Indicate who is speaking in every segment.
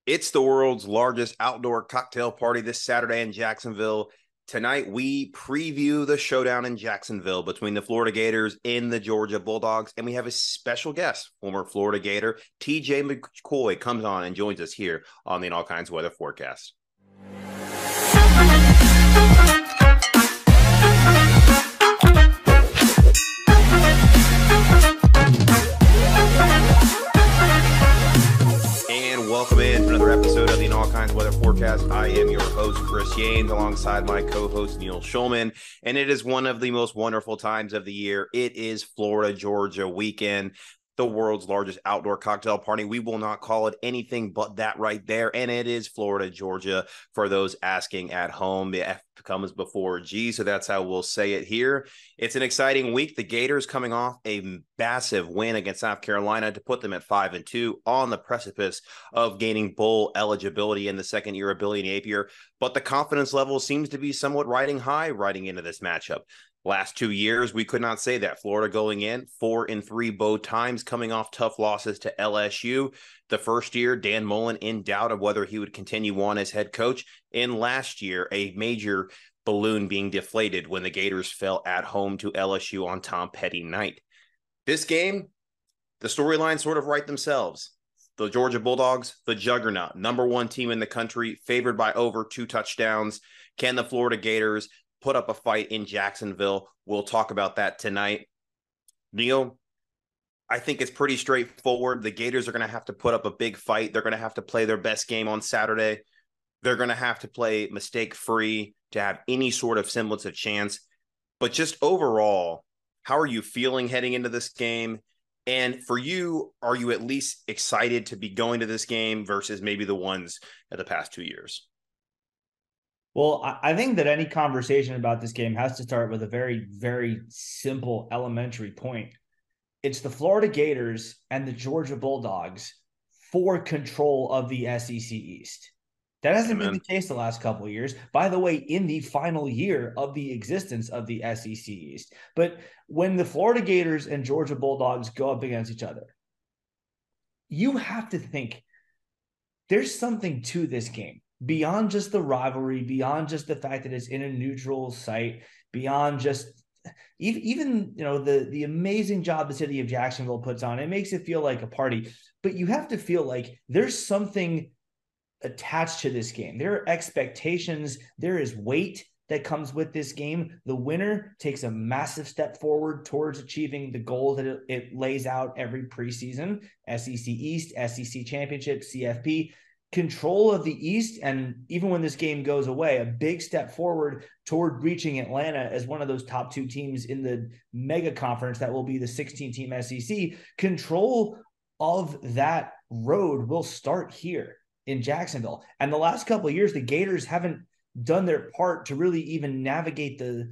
Speaker 1: It's the world's largest outdoor cocktail party this Saturday in Jacksonville. Tonight, we preview the showdown in Jacksonville between the Florida Gators and the Georgia Bulldogs. And we have a special guest, former Florida Gator, TJ McCoy, comes on and joins us here on the All Kinds Weather Forecast. Welcome in to another episode of the All Kinds Weather Forecast. I am your host, Chris Yanes, alongside my co-host, Neil Schulman. And it is one of the most wonderful times of the year. It is Florida-Georgia weekend, the world's largest outdoor cocktail party. We will not call it anything but that right there. And it is Florida-Georgia for those asking at home. The F comes before G, so that's how we'll say it here. It's an exciting week. The Gators coming off a massive win against South Carolina to put them at 5-2 on the precipice of gaining bowl eligibility in the second year of Billy Napier. But the confidence level seems to be somewhat riding high riding into this matchup. Last 2 years, we could not say that. Florida going in 4-3 both times, coming off tough losses to LSU. The first year, Dan Mullen in doubt of whether he would continue on as head coach. And last year, a major balloon being deflated when the Gators fell at home to LSU on Tom Petty night. This game, the storylines sort of write themselves. The Georgia Bulldogs, the juggernaut, number one team in the country, favored by over 2 touchdowns. Can the Florida Gators put up a fight in Jacksonville? We'll talk about that tonight. Neil, I think it's pretty straightforward. The Gators are going to have to put up a big fight. They're going to have to play their best game on Saturday. They're going to have to play mistake-free to have any sort of semblance of chance. But just overall, how are you feeling heading into this game? And for you, are you at least excited to be going to this game versus maybe the ones of the past 2 years?
Speaker 2: Well, I think that any conversation about this game has to start with a very, very simple elementary point. It's the Florida Gators and the Georgia Bulldogs for control of the SEC East. That hasn't been the case the last couple of years. By the way, in the final year of the existence of the SEC East. But when the Florida Gators and Georgia Bulldogs go up against each other, you have to think there's something to this game. Beyond just the rivalry, beyond just the fact that it's in a neutral site, beyond just even the amazing job the city of Jacksonville puts on, it makes it feel like a party. But you have to feel like there's something attached to this game. There are expectations. There is weight that comes with this game. The winner takes a massive step forward towards achieving the goal that it lays out every preseason: SEC East, SEC Championship, CFP. Control of the East, and even when this game goes away, a big step forward toward reaching Atlanta as one of those top 2 teams in the mega conference that will be the 16-team SEC. Control of that road will start here in Jacksonville. And the last couple of years, the Gators haven't done their part to really even navigate the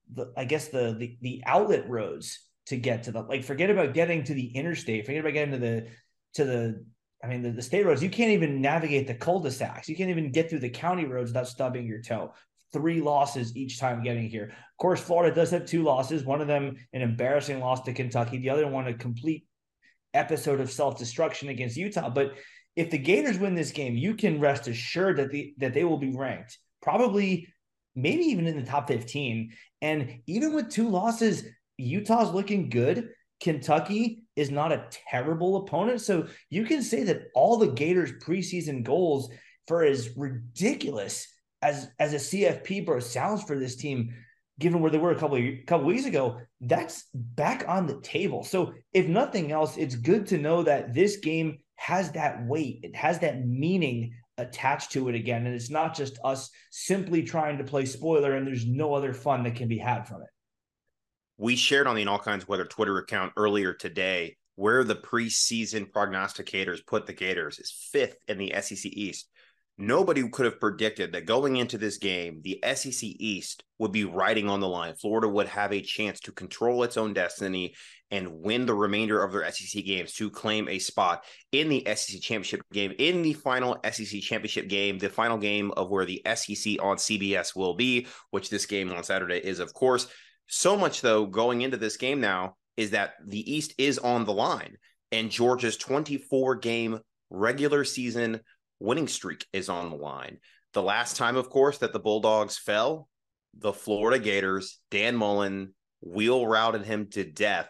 Speaker 2: outlet roads to get to the, forget about getting to the interstate, forget about getting to the state roads. You can't even navigate the cul-de-sacs. You can't even get through the county roads without stubbing your toe. 3 losses each time getting here. Of course, Florida does have 2 losses. One of them an embarrassing loss to Kentucky. The other one a complete episode of self-destruction against Utah. But if the Gators win this game, you can rest assured that they will be ranked, probably maybe even in the top 15. And even with 2 losses, Utah's looking good. Kentucky is not a terrible opponent. So you can say that all the Gators preseason goals, for as ridiculous as a CFP bro sounds for this team, given where they were a couple weeks ago, that's back on the table. So if nothing else, it's good to know that this game has that weight. It has that meaning attached to it again. And it's not just us simply trying to play spoiler and there's no other fun that can be had from it.
Speaker 1: We shared on the All Kinds Weather Twitter account earlier today where the preseason prognosticators put the Gators is 5th in the SEC East. Nobody could have predicted that going into this game, the SEC East would be riding on the line. Florida would have a chance to control its own destiny and win the remainder of their SEC games to claim a spot in the SEC Championship game, in the final SEC Championship game, the final game of where the SEC on CBS will be, which this game on Saturday is, of course. So much, though, going into this game now is that the East is on the line, and Georgia's 24-game regular season winning streak is on the line. The last time, of course, that the Bulldogs fell, the Florida Gators, Dan Mullen wheel routed him to death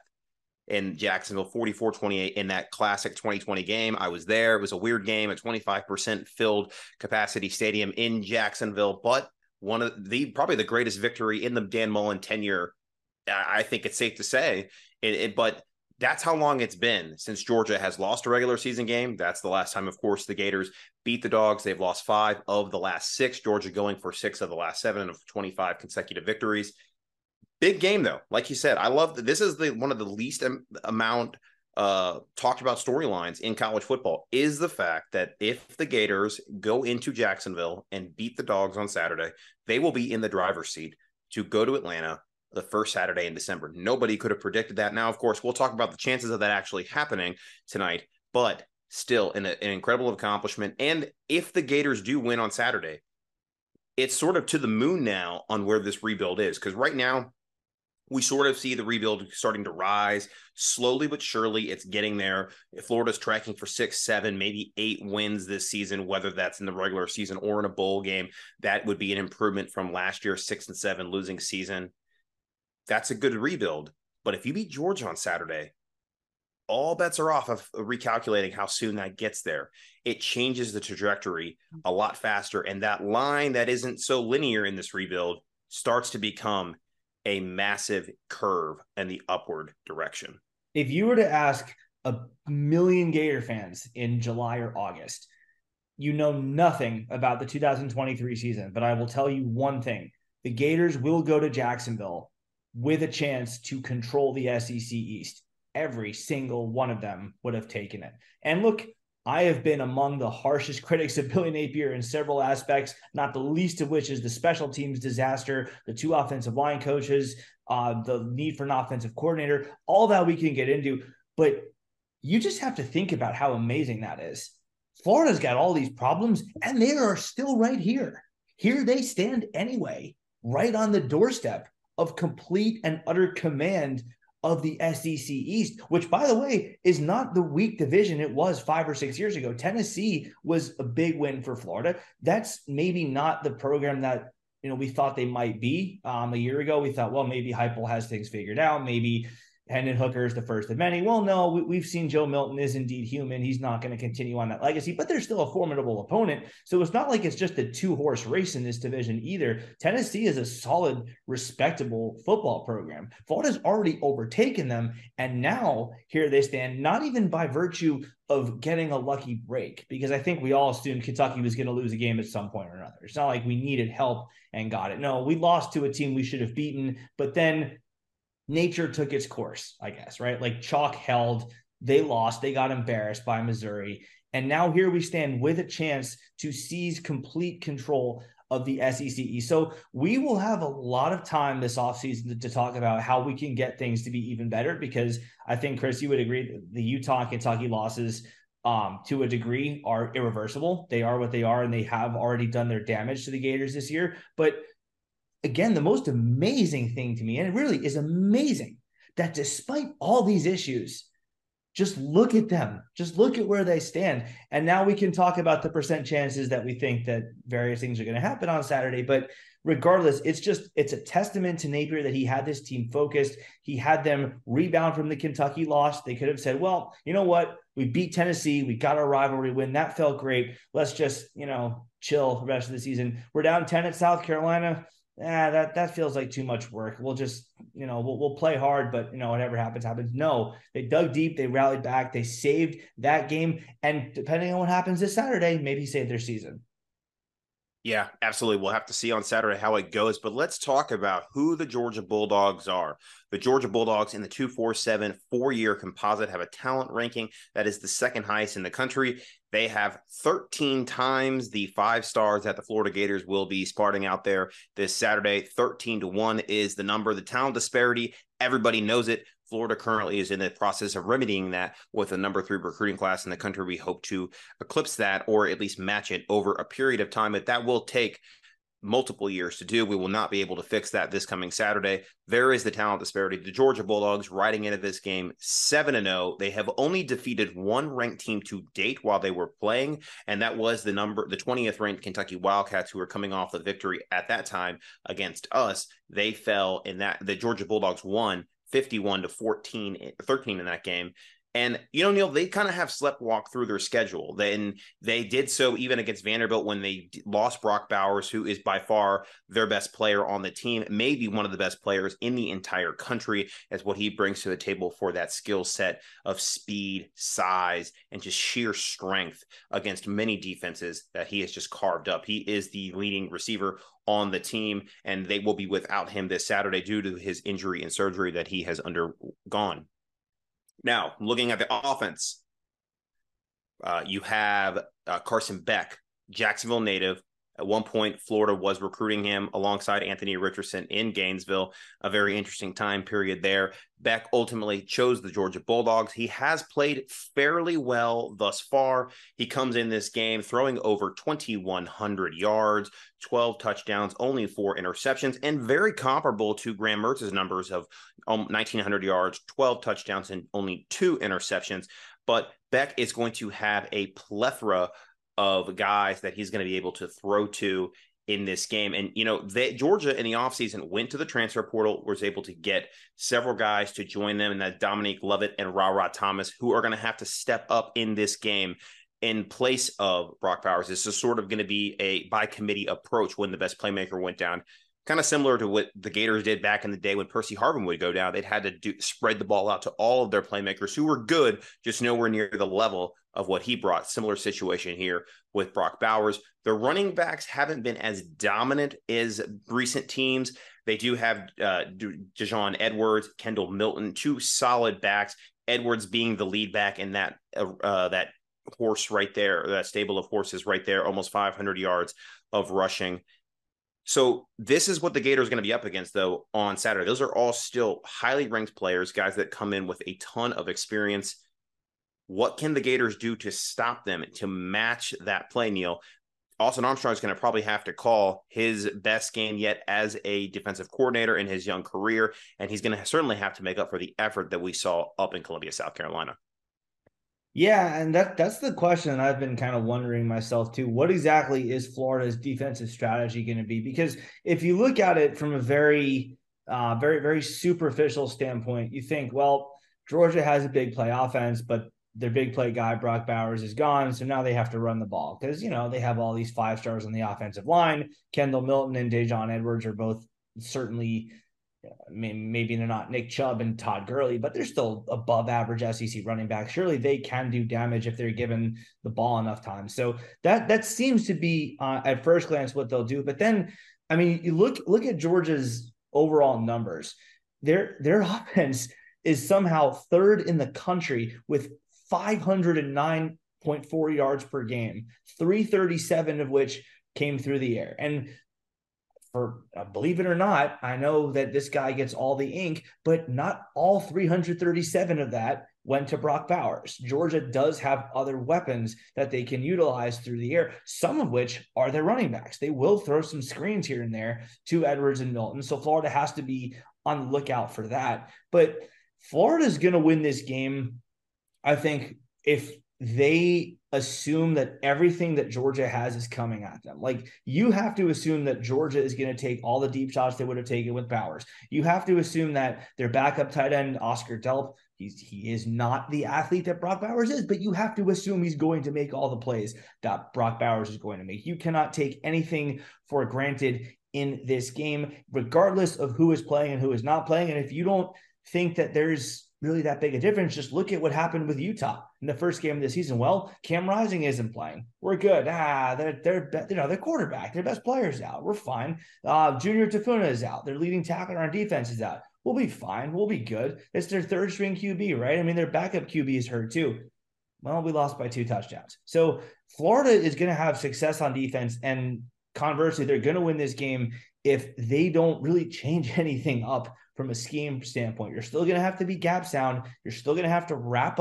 Speaker 1: in Jacksonville 44-28 in that classic 2020 game. I was there. It was a weird game, a 25% filled capacity stadium in Jacksonville, but one of the probably the greatest victory in the Dan Mullen tenure. I think it's safe to say but that's how long it's been since Georgia has lost a regular season game. That's the last time, of course, the Gators beat the Dogs. They've lost 5 of the last 6. Georgia going for 6 of the last 7 of 25 consecutive victories. Big game, though. Like you said, I love that this is one of the least amount talked about storylines in college football is the fact that if the Gators go into Jacksonville and beat the Dogs on Saturday, they will be in the driver's seat to go to Atlanta the first Saturday in December. Nobody could have predicted that. Now, of course, we'll talk about the chances of that actually happening tonight, but still an incredible accomplishment. And if the Gators do win on Saturday, it's sort of to the moon now on where this rebuild is. Because right now, we sort of see the rebuild starting to rise slowly but surely. It's getting there. Florida's tracking for 6, 7, maybe 8 wins this season, whether that's in the regular season or in a bowl game. That would be an improvement from last year's 6-7 losing season. That's a good rebuild. But if you beat Georgia on Saturday, all bets are off of recalculating how soon that gets there. It changes the trajectory a lot faster. And that line that isn't so linear in this rebuild starts to become a massive curve in the upward direction.
Speaker 2: If you were to ask a million Gator fans in July or August, you know nothing about the 2023 season, but I will tell you one thing. The Gators will go to Jacksonville with a chance to control the SEC East. Every single one of them would have taken it. And look, I have been among the harshest critics of Billy Napier in several aspects, not the least of which is the special teams disaster, the 2 offensive line coaches, the need for an offensive coordinator, all that we can get into. But you just have to think about how amazing that is. Florida's got all these problems, and they are still right here. Here they stand anyway, right on the doorstep of complete and utter command of the SEC East, which, by the way, is not the weak division it was 5 or 6 years ago. Tennessee was a big win for Florida. That's maybe not the program that we thought they might be. A year ago, we thought, well, maybe Heupel has things figured out. Maybe Hendon Hooker is the first of many. Well, no, we've seen Joe Milton is indeed human. He's not going to continue on that legacy, but they're still a formidable opponent. So it's not like it's just a 2-horse race in this division either. Tennessee is a solid, respectable football program. Florida's already overtaken them, and now here they stand, not even by virtue of getting a lucky break, because I think we all assumed Kentucky was going to lose a game at some point or another. It's not like we needed help and got it. No, we lost to a team we should have beaten, but then nature took its course, I guess, right? Like chalk held, they lost, they got embarrassed by Missouri. And now here we stand with a chance to seize complete control of the SEC. So we will have a lot of time this offseason to talk about how we can get things to be even better, because I think, Chris, you would agree the Utah, Kentucky losses to a degree are irreversible. They are what they are, and they have already done their damage to the Gators this year. But again, the most amazing thing to me, and it really is amazing, that despite all these issues, just look at them. Just look at where they stand. And now we can talk about the percent chances that we think that various things are going to happen on Saturday. But regardless, it's a testament to Napier that he had this team focused. He had them rebound from the Kentucky loss. They could have said, well, you know what? We beat Tennessee. We got our rivalry win. That felt great. Let's just, chill the rest of the season. We're down 10 at South Carolina. That feels like too much work. We'll just, we'll play hard, but whatever happens. No, they dug deep. They rallied back. They saved that game. And depending on what happens this Saturday, maybe save their season.
Speaker 1: Yeah, absolutely. We'll have to see on Saturday how it goes, but let's talk about who the Georgia Bulldogs are. The Georgia Bulldogs in the 247 4-year composite have a talent ranking that is the second highest in the country. They have 13 times the 5 stars that the Florida Gators will be sparring out there this Saturday. 13-1 is the number. The talent disparity, everybody knows it. Florida currently is in the process of remedying that with a number 3 recruiting class in the country. We hope to eclipse that or at least match it over a period of time, but that will take multiple years to do. We will not be able to fix that this coming Saturday. There is the talent disparity. The Georgia Bulldogs riding into this game 7-0. They have only defeated one ranked team to date while they were playing, and that was the 20th ranked Kentucky Wildcats, who were coming off the victory at that time against us. They fell in that. The Georgia Bulldogs won 51-13 in that game. And, Neil, they kind of have sleptwalk through their schedule. Then they did so even against Vanderbilt when they lost Brock Bowers, who is by far their best player on the team, maybe one of the best players in the entire country, as what he brings to the table for that skill set of speed, size, and just sheer strength against many defenses that he has just carved up. He is the leading receiver on the team, and they will be without him this Saturday due to his injury and surgery that he has undergone. Now, looking at the offense, you have Carson Beck, Jacksonville native. At one point, Florida was recruiting him alongside Anthony Richardson in Gainesville, a very interesting time period there. Beck ultimately chose the Georgia Bulldogs. He has played fairly well thus far. He comes in this game throwing over 2,100 yards, 12 touchdowns, only 4 interceptions, and very comparable to Graham Mertz's numbers of 1,900 yards, 12 touchdowns, and only 2 interceptions. But Beck is going to have a plethora of guys that he's going to be able to throw to in this game. And, Georgia in the offseason went to the transfer portal, was able to get several guys to join them, and that Dominique Lovett and Ra Thomas, who are going to have to step up in this game in place of Brock Bowers. This is sort of going to be a by committee approach when the best playmaker went down. Kind of similar to what the Gators did back in the day when Percy Harvin would go down. They'd had to spread the ball out to all of their playmakers who were good, just nowhere near the level of what he brought. Similar situation here with Brock Bowers. The running backs haven't been as dominant as recent teams. They do have Dajon Edwards, Kendall Milton, 2 solid backs. Edwards being the lead back in that horse right there, that stable of horses right there, almost 500 yards of rushing. So this is what the Gators are going to be up against, though, on Saturday. Those are all still highly ranked players, guys that come in with a ton of experience. What can the Gators do to stop them, to match that play, Neil? Austin Armstrong is going to probably have to call his best game yet as a defensive coordinator in his young career, and he's going to certainly have to make up for the effort that we saw up in Columbia, South Carolina.
Speaker 2: Yeah, and that's the question I've been kind of wondering myself too. What exactly is Florida's defensive strategy going to be? Because if you look at it from a very, very superficial standpoint, you think, well, Georgia has a big play offense, but their big play guy, Brock Bowers, is gone. So now they have to run the ball because, they have all these 5 stars on the offensive line. Kendall Milton and Dajon Edwards are both certainly, maybe they're not Nick Chubb and Todd Gurley, but they're still above average SEC running backs. Surely they can do damage if they're given the ball enough time. So that seems to be at first glance what they'll do. But then, you look at Georgia's overall numbers. Their offense is somehow 3rd in the country with 509.4 yards per game, 337 of which came through the air. And believe it or not, I know that this guy gets all the ink, but not all 337 of that went to Brock Bowers. Georgia does have other weapons that they can utilize through the air, some of which are their running backs. They will throw some screens here and there to Edwards and Milton. So Florida has to be on the lookout for that. But Florida's going to win this game, I think, if they assume that everything that Georgia has is coming at them. Like, you have to assume that Georgia is going to take all the deep shots they would have taken with Bowers. You have to assume that their backup tight end, Oscar Delp, he is not the athlete that Brock Bowers is, but you have to assume he's going to make all the plays that Brock Bowers is going to make. You cannot take anything for granted in this game, regardless of who is playing and who is not playing. And if you don't think that there's really that big a difference, just look at what happened with Utah in the first game of the season. Well, Cam Rising isn't playing. We're good. Their quarterback, their best player's out. We're fine. Junior Tafuna is out. Their leading tackler on defense is out. We'll be fine. We'll be good. It's their 3rd string QB, right? Their backup QB is hurt too. Well, we lost by 2 touchdowns. So Florida is going to have success on defense, and conversely, they're going to win this game if they don't really change anything up from a scheme standpoint. You're still going to have to be gap sound. You're still going to have to wrap up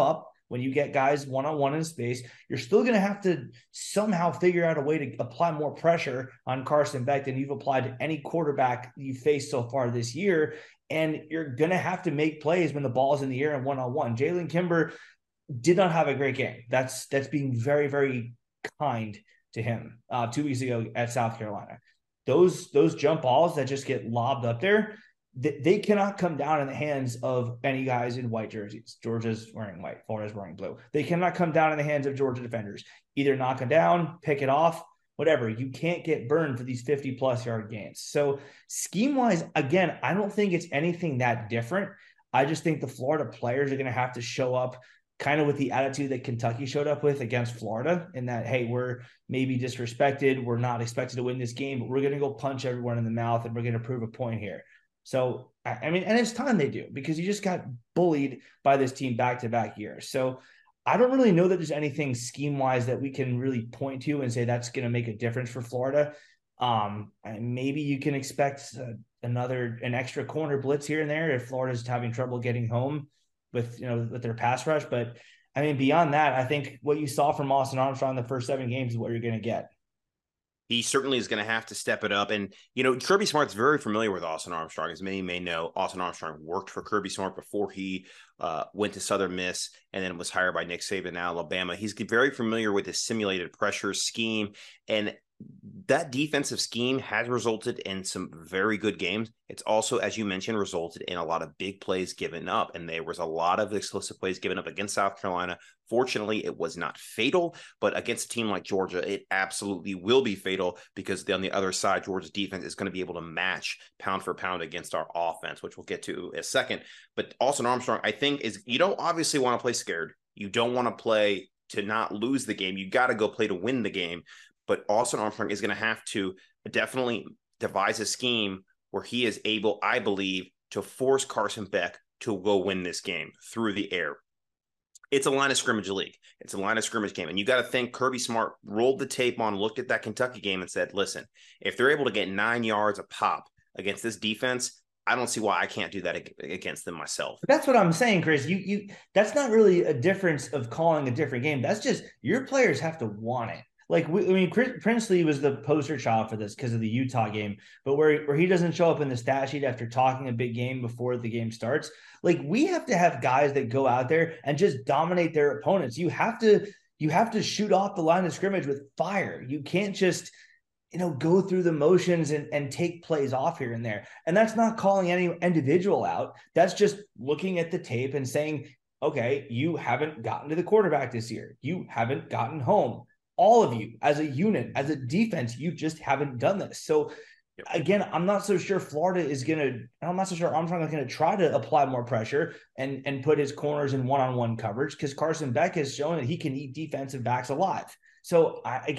Speaker 2: when you get guys one-on-one in space, you're still going to have to somehow figure out a way to apply more pressure on Carson Beck than you've applied to any quarterback you've faced so far this year. And you're going to have to make plays when the ball's in the air and one-on-one. Jalen Kimber did not have a great game. That's being very, very kind to him 2 weeks ago at South Carolina. Those jump balls that just get lobbed up there, they cannot come down in the hands of any guys in white jerseys. Georgia's wearing white, Florida's wearing blue. They cannot come down in the hands of Georgia defenders. Either knock it down, pick it off, whatever. You can't get burned for these 50-plus yard gains. So scheme-wise, again, I don't think it's anything that different. I just think the Florida players are going to have to show up kind of with the attitude that Kentucky showed up with against Florida, in that, hey, we're maybe disrespected. We're not expected to win this game, but we're going to go punch everyone in the mouth and we're going to prove a point here. So, I mean, and it's time they do, because you just got bullied by this team back-to-back years. So I don't really know that there's anything scheme-wise that we can really point to and say that's going to make a difference for Florida. And maybe you can expect an extra corner blitz here and there if Florida's having trouble getting home with their pass rush. But I mean, beyond that, I think what you saw from Austin Armstrong in the first 7 games is what you're going to get.
Speaker 1: He certainly is going to have to step it up. And, Kirby Smart's very familiar with Austin Armstrong. As many may know, Austin Armstrong worked for Kirby Smart before he went to Southern Miss and then was hired by Nick Saban in Alabama. He's very familiar with his simulated pressure scheme, and that defensive scheme has resulted in some very good games. It's also, as you mentioned, resulted in a lot of big plays given up, and there was a lot of explosive plays given up against South Carolina. Fortunately, it was not fatal, but against a team like Georgia, it absolutely will be fatal, because on the other side, Georgia's defense is going to be able to match pound for pound against our offense, which we'll get to in a second. But Austin Armstrong, I think, you don't obviously want to play scared. You don't want to play to not lose the game. You got to go play to win the game. But Austin Armstrong is going to have to definitely devise a scheme where he is able, I believe, to force Carson Beck to go win this game through the air. It's a line of scrimmage league. It's a line of scrimmage game. And you got to think Kirby Smart rolled the tape on, looked at that Kentucky game and said, listen, if they're able to get 9 yards a pop against this defense, I don't see why I can't do that against them myself.
Speaker 2: That's what I'm saying, Chris. You that's not really a difference of calling a different game. That's just your players have to want it. Like, Princely was the poster child for this because of the Utah game, but where he doesn't show up in the stat sheet after talking a big game before the game starts. Like, we have to have guys that go out there and just dominate their opponents. You have to shoot off the line of scrimmage with fire. You can't just, go through the motions and take plays off here and there. And that's not calling any individual out. That's just looking at the tape and saying, okay, you haven't gotten to the quarterback this year. You haven't gotten home. All of you as a unit, as a defense, you just haven't done this. So again, I'm not so sure I'm not so sure Armstrong is going to try to apply more pressure and put his corners in one-on-one coverage, because Carson Beck has shown that he can eat defensive backs alive. So I'd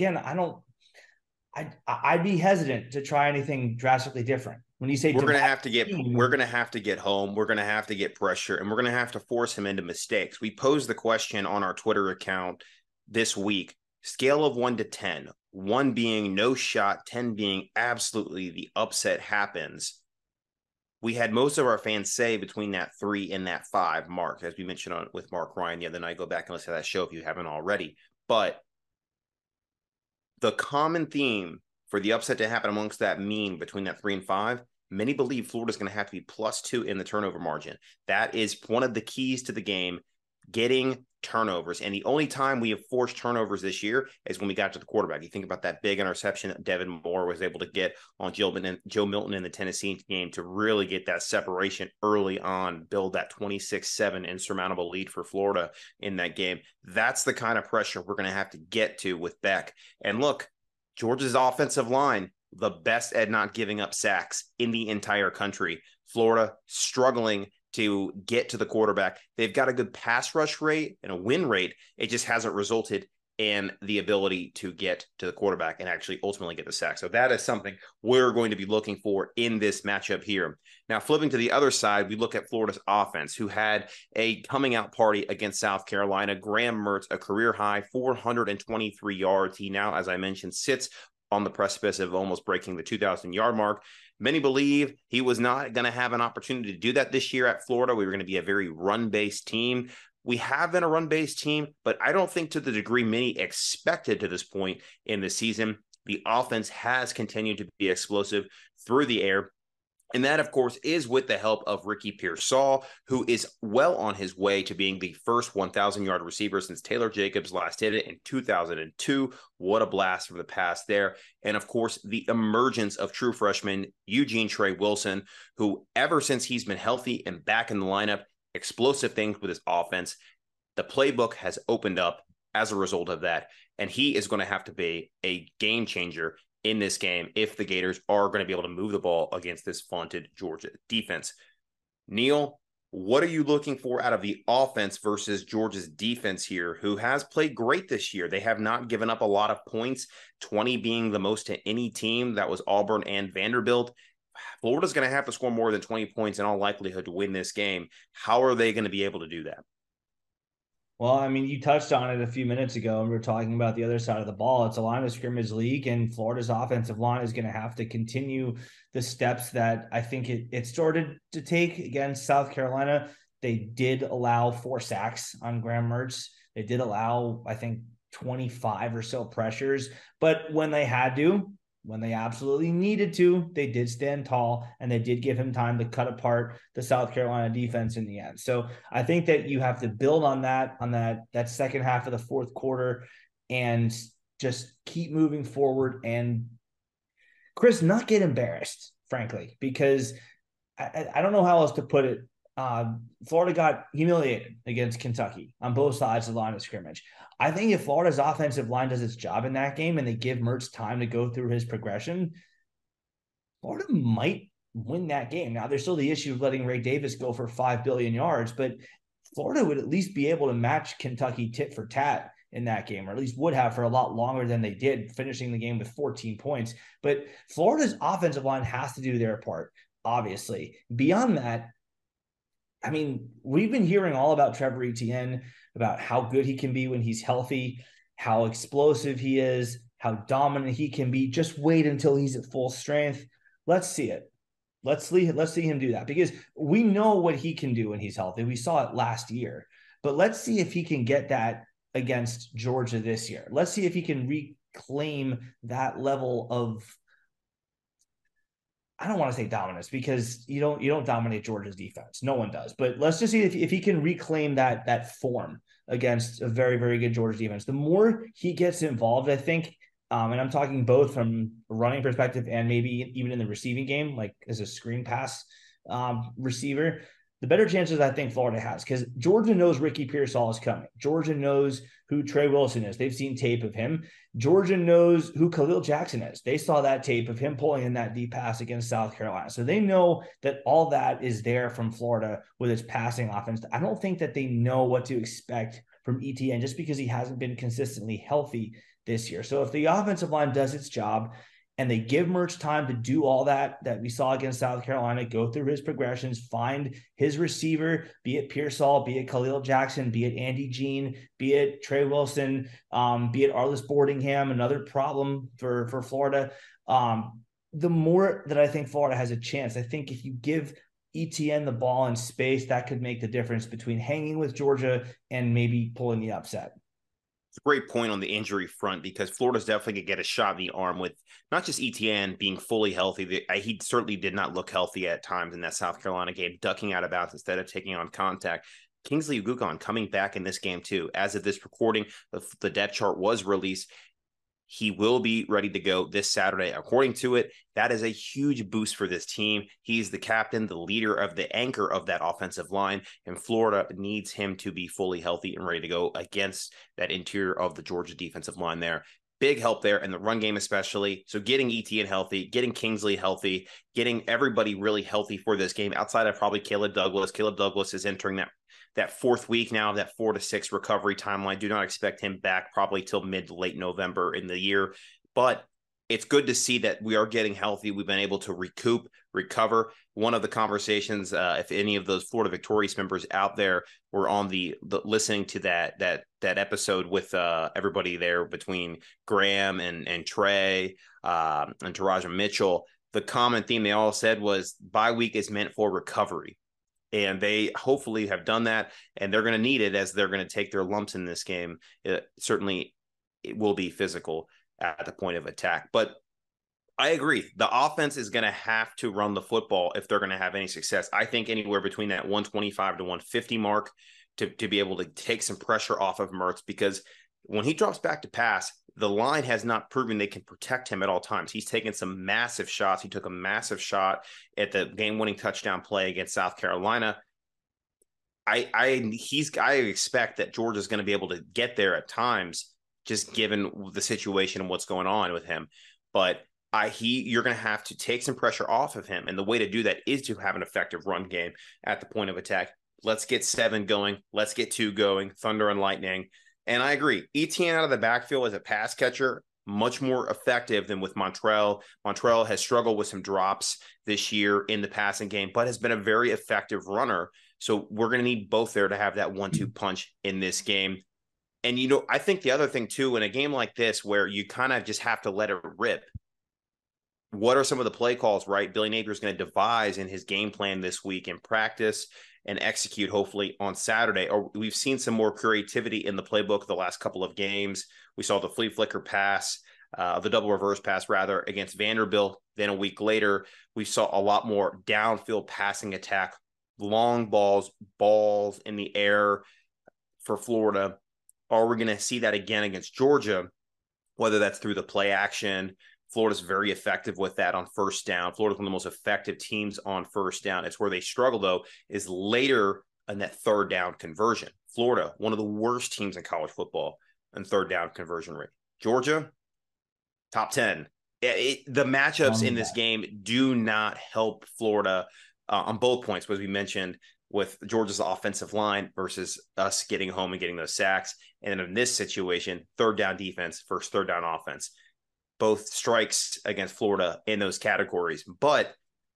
Speaker 2: be hesitant to try anything drastically different. When you say
Speaker 1: we're going to have to get home, we're going to have to get pressure, and we're going to have to force him into mistakes. We posed the question on our Twitter account this week. Scale of 1 to 10, 1 being no shot, 10 being absolutely the upset happens. We had most of our fans say between that 3 and that 5 mark, as we mentioned with Mark Ryan the other night. Go back and listen to that show if you haven't already. But the common theme for the upset to happen amongst that mean between that 3 and 5, many believe Florida's going to have to be +2 in the turnover margin. That is one of the keys to the game, getting turnovers. And the only time we have forced turnovers this year is when we got to the quarterback. You think about that big interception that Devin Moore was able to get on Joe Milton in the Tennessee game to really get that separation early on, build that 26-7 insurmountable lead for Florida in that game. That's the kind of pressure we're going to have to get to with Beck. And look, Georgia's offensive line, the best at not giving up sacks in the entire country. Florida struggling to get to the quarterback. They've got a good pass rush rate and a win rate. It just hasn't resulted in the ability to get to the quarterback and actually ultimately get the sack. So that is something we're going to be looking for in this matchup here. Now, flipping to the other side, we look at Florida's offense, who had a coming out party against South Carolina. Graham Mertz, a career high 423 yards. He now, as I mentioned, sits on the precipice of almost breaking the 2,000-yard mark. Many believe he was not going to have an opportunity to do that this year at Florida. We were going to be a very run-based team. we have been a run-based team, but I don't think to the degree many expected to this point in the season. The offense has continued to be explosive through the air. And that, of course, is with the help of Ricky Pearsall, who is well on his way to being the first 1,000-yard receiver since Taylor Jacobs last hit it in 2002. What a blast from the past there. And, of course, the emergence of true freshman Eugene Trey Wilson, who ever since he's been healthy and back in the lineup, explosive things with his offense. The playbook has opened up as a result of that, and he is going to have to be a game changer in this game if the Gators are going to be able to move the ball against this vaunted Georgia defense. Neil, what are you looking for out of the offense versus Georgia's defense here, who has played great this year? They have not given up a lot of points, 20 being the most to any team. That was Auburn and Vanderbilt. Florida's going to have to score more than 20 points in all likelihood to win this game. How are they going to be able to do that?
Speaker 2: Well, I mean, you touched on it a few minutes ago, and we were talking about the other side of the ball. It's a line of scrimmage league, and Florida's offensive line is going to have to continue the steps that I think it started to take against South Carolina. They did allow 4 sacks on Graham Mertz. They did allow, I think, 25 or so pressures. But when they had to, when they absolutely needed to, they did stand tall, and they did give him time to cut apart the South Carolina defense in the end. So I think that you have to build on that second half of the fourth quarter and just keep moving forward and, Chris, not get embarrassed, frankly, because I don't know how else to put it. Florida got humiliated against Kentucky on both sides of the line of scrimmage. I think if Florida's offensive line does its job in that game and they give Mertz time to go through his progression, Florida might win that game. Now, there's still the issue of letting Ray Davis go for 5 billion yards, but Florida would at least be able to match Kentucky tit for tat in that game, or at least would have for a lot longer than they did, finishing the game with 14 points. But Florida's offensive line has to do their part, obviously. Beyond that, I mean, we've been hearing all about Trevor Etienne, about how good he can be when he's healthy, how explosive he is, how dominant he can be. Just wait until he's at full strength. Let's see it. Let's see him do that, because we know what he can do when he's healthy. We saw it last year, but let's see if he can get that against Georgia this year. Let's see if he can reclaim that level of, I don't want to say dominance, because you don't dominate Georgia's defense. No one does. But let's just see if he can reclaim that form against a very, very good Georgia defense. The more he gets involved, I think, and I'm talking both from a running perspective and maybe even in the receiving game, like as a screen pass receiver, the better chances I think Florida has, because Georgia knows Ricky Pearsall is coming. Georgia knows who Trey Wilson is. They've seen tape of him. Georgia knows who Khalil Jackson is. They saw that tape of him pulling in that deep pass against South Carolina. So they know that all that is there from Florida with its passing offense. I don't think that they know what to expect from ETN just because he hasn't been consistently healthy this year. So if the offensive line does its job and they give Mertz time to do all that we saw against South Carolina, go through his progressions, find his receiver, be it Pearsall, be it Khalil Jackson, be it Andy Jean, be it Trey Wilson, be it Arliss Boardingham, another problem for Florida. The more that I think Florida has a chance, I think if you give ETN the ball in space, that could make the difference between hanging with Georgia and maybe pulling the upset.
Speaker 1: It's a great point on the injury front, because Florida's definitely going to get a shot in the arm with not just ETN being fully healthy. He certainly did not look healthy at times in that South Carolina game, ducking out of bounds instead of taking on contact. Kingsley Ugugan coming back in this game too. As of this recording, the depth chart was released. He will be ready to go this Saturday. According to it, that is a huge boost for this team. He's the captain, the leader of the anchor of that offensive line, and Florida needs him to be fully healthy and ready to go against that interior of the Georgia defensive line there. Big help there in the run game especially. So getting ETN healthy, getting Kingsley healthy, getting everybody really healthy for this game outside of probably Caleb Douglas. Caleb Douglas is entering that fourth week now of that 4 to 6 recovery timeline. Do not expect him back probably till mid to late November in the year, but it's good to see that we are getting healthy. We've been able to recover. One of the conversations, if any of those Florida Victorious members out there were on the listening to that episode with everybody there between Graham and Trey and Taraja Mitchell, the common theme they all said was bye week is meant for recovery. And they hopefully have done that, and they're going to need it as they're going to take their lumps in this game. Certainly, it will be physical at the point of attack. But I agree. The offense is going to have to run the football if they're going to have any success. I think anywhere between that 125 to 150 mark to be able to take some pressure off of Mertz, because when he drops back to pass, the line has not proven they can protect him at all times. He's taken some massive shots. He took a massive shot at the game-winning touchdown play against South Carolina. I expect that Georgia's going to be able to get there at times, just given the situation and what's going on with him. But you're going to have to take some pressure off of him. And the way to do that is to have an effective run game at the point of attack. Let's get 7 going. Let's get 2 going, thunder and lightning. And I agree. Etienne out of the backfield as a pass catcher, much more effective than with Montrell. Montrell has struggled with some drops this year in the passing game, but has been a very effective runner. So we're going to need both there to have that 1-2 punch in this game. And, I think the other thing too, in a game like this, where you kind of just have to let it rip, what are some of the play calls, right? Billy Napier is going to devise in his game plan this week in practice and execute hopefully on Saturday. Or we've seen some more creativity in the playbook the last couple of games. We saw the flea flicker pass, the double reverse pass rather, against Vanderbilt. Then a week later, we saw a lot more downfield passing attack, long balls in the air for Florida. Are we going to see that again against Georgia? Whether that's through the play action. Florida's very effective with that on first down. Florida's one of the most effective teams on first down. It's where they struggle, though, is later in that third down conversion. Florida, one of the worst teams in college football in third down conversion rate. Georgia, top 10. The matchups in this game do not help Florida on both points, as we mentioned, with Georgia's offensive line versus us getting home and getting those sacks. And then in this situation, third down defense versus third down offense. Both strikes against Florida in those categories. But,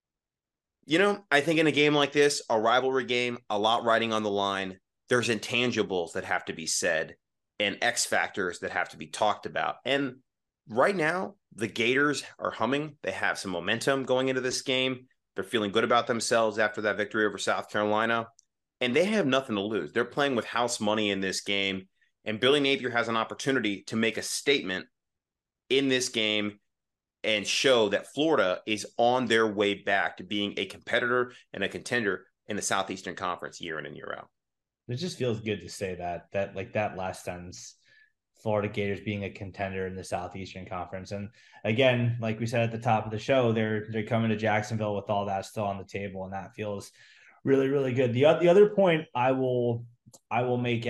Speaker 1: I think in a game like this, a rivalry game, a lot riding on the line, there's intangibles that have to be said and X factors that have to be talked about. And right now, the Gators are humming. They have some momentum going into this game. They're feeling good about themselves after that victory over South Carolina. And they have nothing to lose. They're playing with house money in this game. And Billy Napier has an opportunity to make a statement in this game and show that Florida is on their way back to being a competitor and a contender in the Southeastern Conference year in and year out.
Speaker 2: It just feels good to say that like that last sentence, Florida Gators being a contender in the Southeastern Conference. And again, like we said at the top of the show, they're coming to Jacksonville with all that still on the table, and that feels really, really good. The other point I will make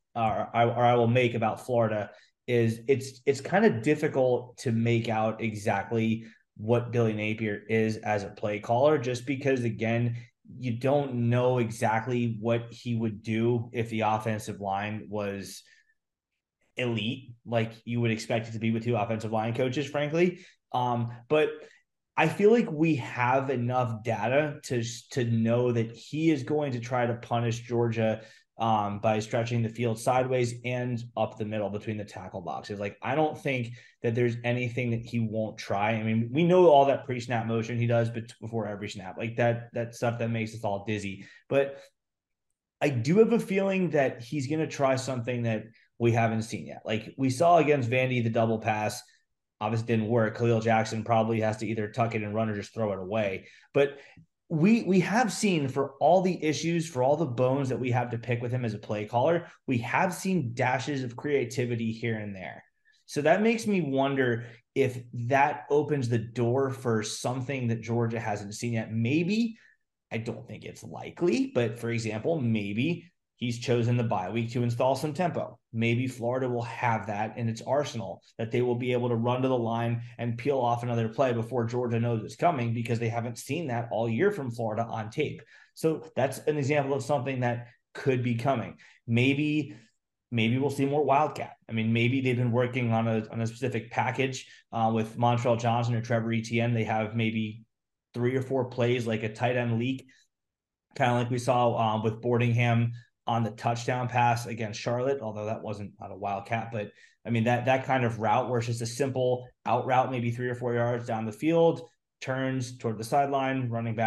Speaker 2: about Florida is it's kind of difficult to make out exactly what Billy Napier is as a play caller, just because, again, you don't know exactly what he would do if the offensive line was elite, like you would expect it to be with 2 offensive line coaches, frankly. But I feel like we have enough data to know that he is going to try to punish Georgia by stretching the field sideways and up the middle between the tackle boxes. Like, I don't think that there's anything that he won't try. I mean, we know all that pre-snap motion he does before every snap, like that stuff that makes us all dizzy. But I do have a feeling that he's going to try something that we haven't seen yet. Like we saw against Vandy, the double pass obviously didn't work. Khalil Jackson probably has to either tuck it and run or just throw it away. But we have seen, for all the issues, for all the bones that we have to pick with him as a play caller, we have seen dashes of creativity here and there. So that makes me wonder if that opens the door for something that Georgia hasn't seen yet. Maybe, I don't think it's likely, but for example, maybe he's chosen the bye week to install some tempo. Maybe Florida will have that in its arsenal, that they will be able to run to the line and peel off another play before Georgia knows it's coming, because they haven't seen that all year from Florida on tape. So that's an example of something that could be coming. Maybe we'll see more Wildcat. I mean, maybe they've been working on a specific package with Montrell Johnson or Trevor Etienne. They have maybe 3 or 4 plays, like a tight end leak, kind of like we saw with Boardingham on the touchdown pass against Charlotte, although that wasn't on a Wildcat. But I mean, that kind of route where it's just a simple out route, maybe 3 or 4 yards down the field, turns toward the sideline, running back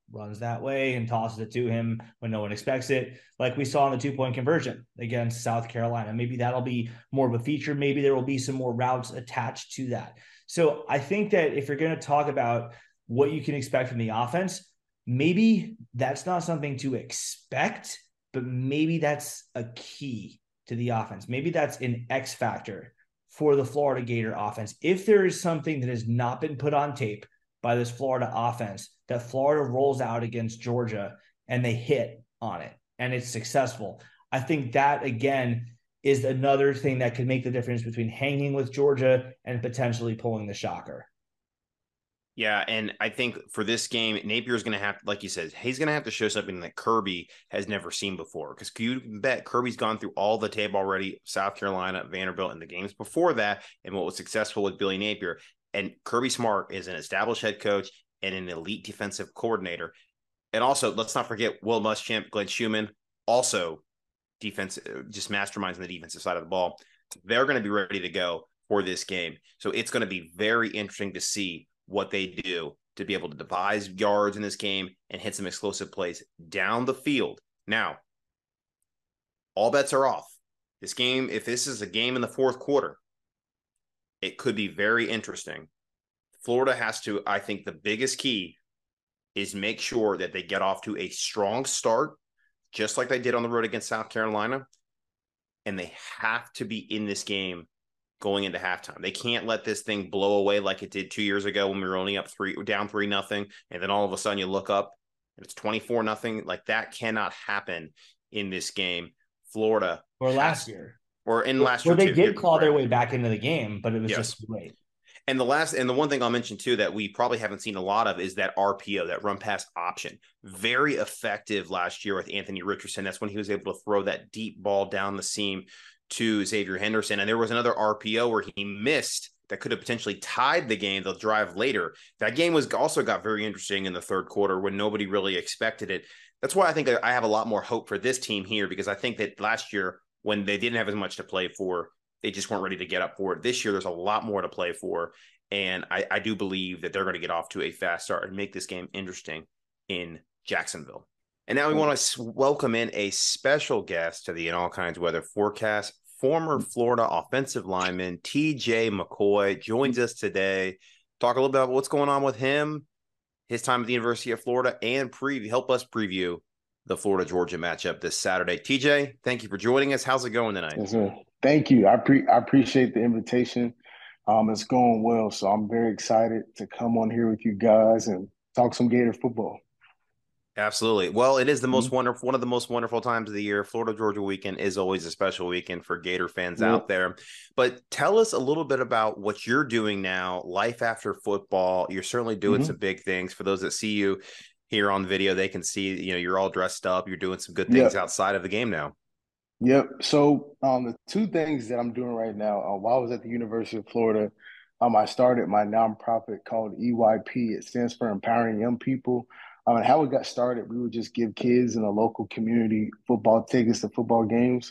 Speaker 2: runs that way and tosses it to him when no one expects it, like we saw in the 2-point conversion against South Carolina. Maybe that'll be more of a feature. Maybe there will be some more routes attached to that. So I think that if you're going to talk about what you can expect from the offense, maybe that's not something to expect, but maybe that's a key to the offense. Maybe that's an X factor for the Florida Gator offense. If there is something that has not been put on tape by this Florida offense that Florida rolls out against Georgia and they hit on it and it's successful, I think that, again, is another thing that could make the difference between hanging with Georgia and potentially pulling the shocker.
Speaker 1: Yeah, and I think for this game, Napier's going to have, like you said, he's going to have to show something that Kirby has never seen before. Because you bet Kirby's gone through all the tape already, South Carolina, Vanderbilt, and the games before that, and what was successful with Billy Napier. And Kirby Smart is an established head coach and an elite defensive coordinator. And also, let's not forget Will Muschamp, Glenn Schumann, also defense, just masterminds on the defensive side of the ball. They're going to be ready to go for this game. So it's going to be very interesting to see what they do to be able to devise yards in this game and hit some explosive plays down the field. Now, all bets are off. This game, if this is a game in the fourth quarter, it could be very interesting. Florida has to, I think the biggest key is make sure that they get off to a strong start, just like they did on the road against South Carolina. And they have to be in this game going into halftime. They can't let this thing blow away like it did 2 years ago when we were only down 3-0. And then all of a sudden you look up and it's 24-0. Like that cannot happen in this game. Florida.
Speaker 2: Or last year.
Speaker 1: Or in last year.
Speaker 2: Where they did claw their way back into the game, but it was just too late.
Speaker 1: And the one thing I'll mention too that we probably haven't seen a lot of is that RPO, that run pass option. Very effective last year with Anthony Richardson. That's when he was able to throw that deep ball down the seam to Xavier Henderson. And there was another RPO where he missed that could have potentially tied the game, the drive later. That game also got very interesting in the third quarter when nobody really expected it. That's why I think I have a lot more hope for this team here, because I think that last year when they didn't have as much to play for, they just weren't ready to get up for it. This year, there's a lot more to play for. And I do believe that they're going to get off to a fast start and make this game interesting in Jacksonville. And now we want to welcome in a special guest to the In All Kinds Weather Forecast. Former Florida offensive lineman TJ McCoy joins us today. Talk a little bit about what's going on with him, his time at the University of Florida, and help us preview the Florida-Georgia matchup this Saturday. TJ, thank you for joining us. How's it going tonight?
Speaker 3: Yes, sir. Thank you. I appreciate the invitation. It's going well, so I'm very excited to come on here with you guys and talk some Gator football.
Speaker 1: Absolutely. Well, it is the most wonderful, one of the most wonderful times of the year. Florida-Georgia weekend is always a special weekend for Gator fans out there. But tell us a little bit about what you're doing now, life after football. You're certainly doing some big things. For those that see you here on video, they can see, you're all dressed up. You're doing some good things outside of the game now.
Speaker 3: Yep. So the two things that I'm doing right now, while I was at the University of Florida, I started my nonprofit called EYP. It stands for Empowering Young People. And how it got started, we would just give kids in a local community football tickets to football games.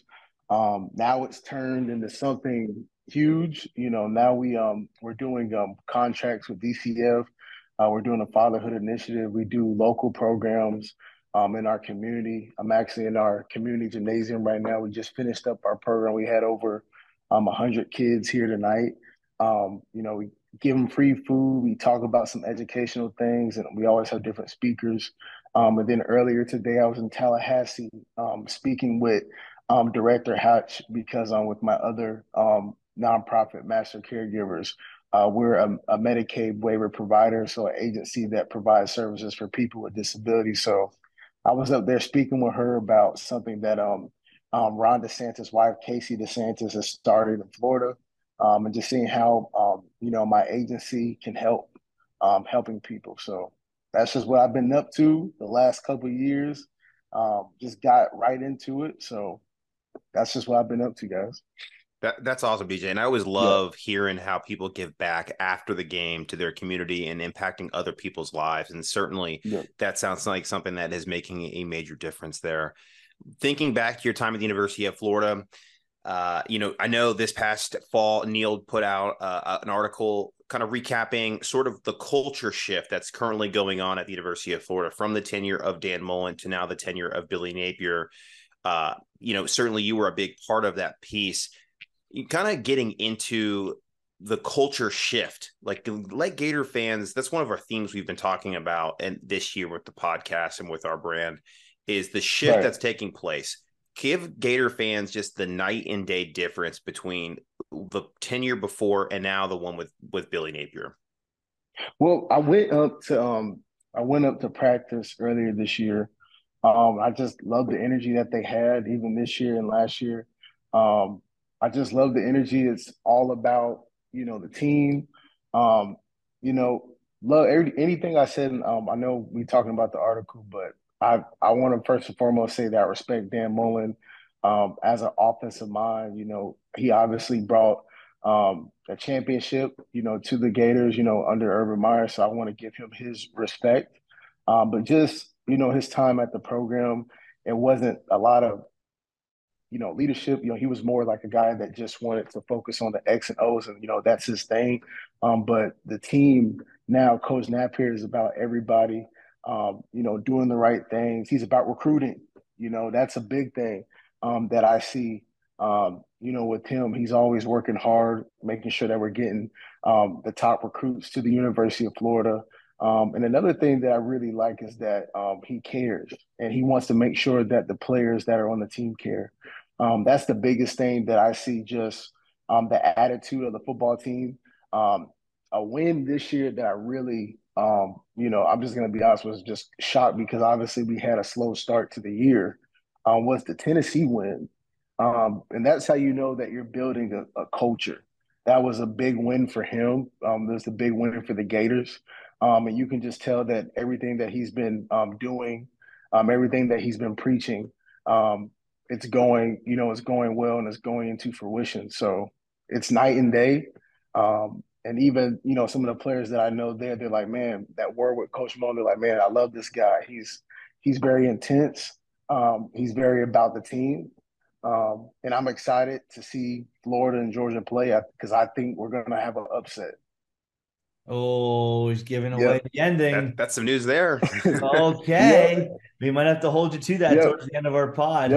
Speaker 3: Now it's turned into something huge. Now we're doing contracts with DCF. We're doing a fatherhood initiative. We do local programs in our community. I'm actually in our community gymnasium right now. We just finished up our program. We had over 100 kids here tonight. We give them free food. We talk about some educational things, and we always have different speakers. And then earlier today, I was in Tallahassee speaking with Director Hatch because with my other nonprofit, Master Caregivers, we're a Medicaid waiver provider, so an agency that provides services for people with disabilities. So I was up there speaking with her about something that Ron DeSantis' wife, Casey DeSantis, has started in Florida. And just seeing how, my agency can help helping people. So that's just what I've been up to the last couple of years. Just got right into it. So that's just what I've been up to, guys.
Speaker 1: That's awesome, BJ. And I always love hearing how people give back after the game to their community and impacting other people's lives. And certainly that sounds like something that is making a major difference there. Thinking back to your time at the University of Florida, I know this past fall, Neil put out an article kind of recapping sort of the culture shift that's currently going on at the University of Florida from the tenure of Dan Mullen to now the tenure of Billy Napier. Certainly you were a big part of that piece. Kind of getting into the culture shift, like Gator fans, that's one of our themes we've been talking about and this year with the podcast and with our brand is the shift that's taking place. Give Gator fans just the night and day difference between the tenure before and now the one with Billy Napier.
Speaker 3: Well, I went up to practice earlier this year. I just love the energy that they had even this year and last year. I just love the energy. It's all about, the team. Love anything I said. I know we talking about the article, but I want to first and foremost say that I respect Dan Mullen as an offensive mind. He obviously brought a championship, to the Gators, under Urban Meyer. So I want to give him his respect. But just, his time at the program, it wasn't a lot of, leadership. He was more like a guy that just wanted to focus on the X and O's and, that's his thing. But the team now, Coach Napier is about everybody, doing the right things. He's about recruiting. That's a big thing that I see, with him. He's always working hard, making sure that we're getting the top recruits to the University of Florida. And another thing that I really like is that he cares and he wants to make sure that the players that are on the team care. That's the biggest thing that I see, just the attitude of the football team. A win this year that I really, I'm just going to be honest, was just shocked because obviously we had a slow start to the year, was the Tennessee win. And that's how you know that you're building a culture. That was a big win for him. There's a big win for the Gators. And you can just tell that everything that he's been doing, everything that he's been preaching, it's going well and it's going into fruition. So it's night and day. And even, some of the players that I know there, they're like, man, that word with Coach Mullen, they're like, man, I love this guy. He's very intense. He's very about the team. And I'm excited to see Florida and Georgia play because I think we're going to have an upset.
Speaker 2: Oh, he's giving away the ending.
Speaker 1: That's some news there.
Speaker 2: Okay. We might have to hold you to that towards the end of our pod.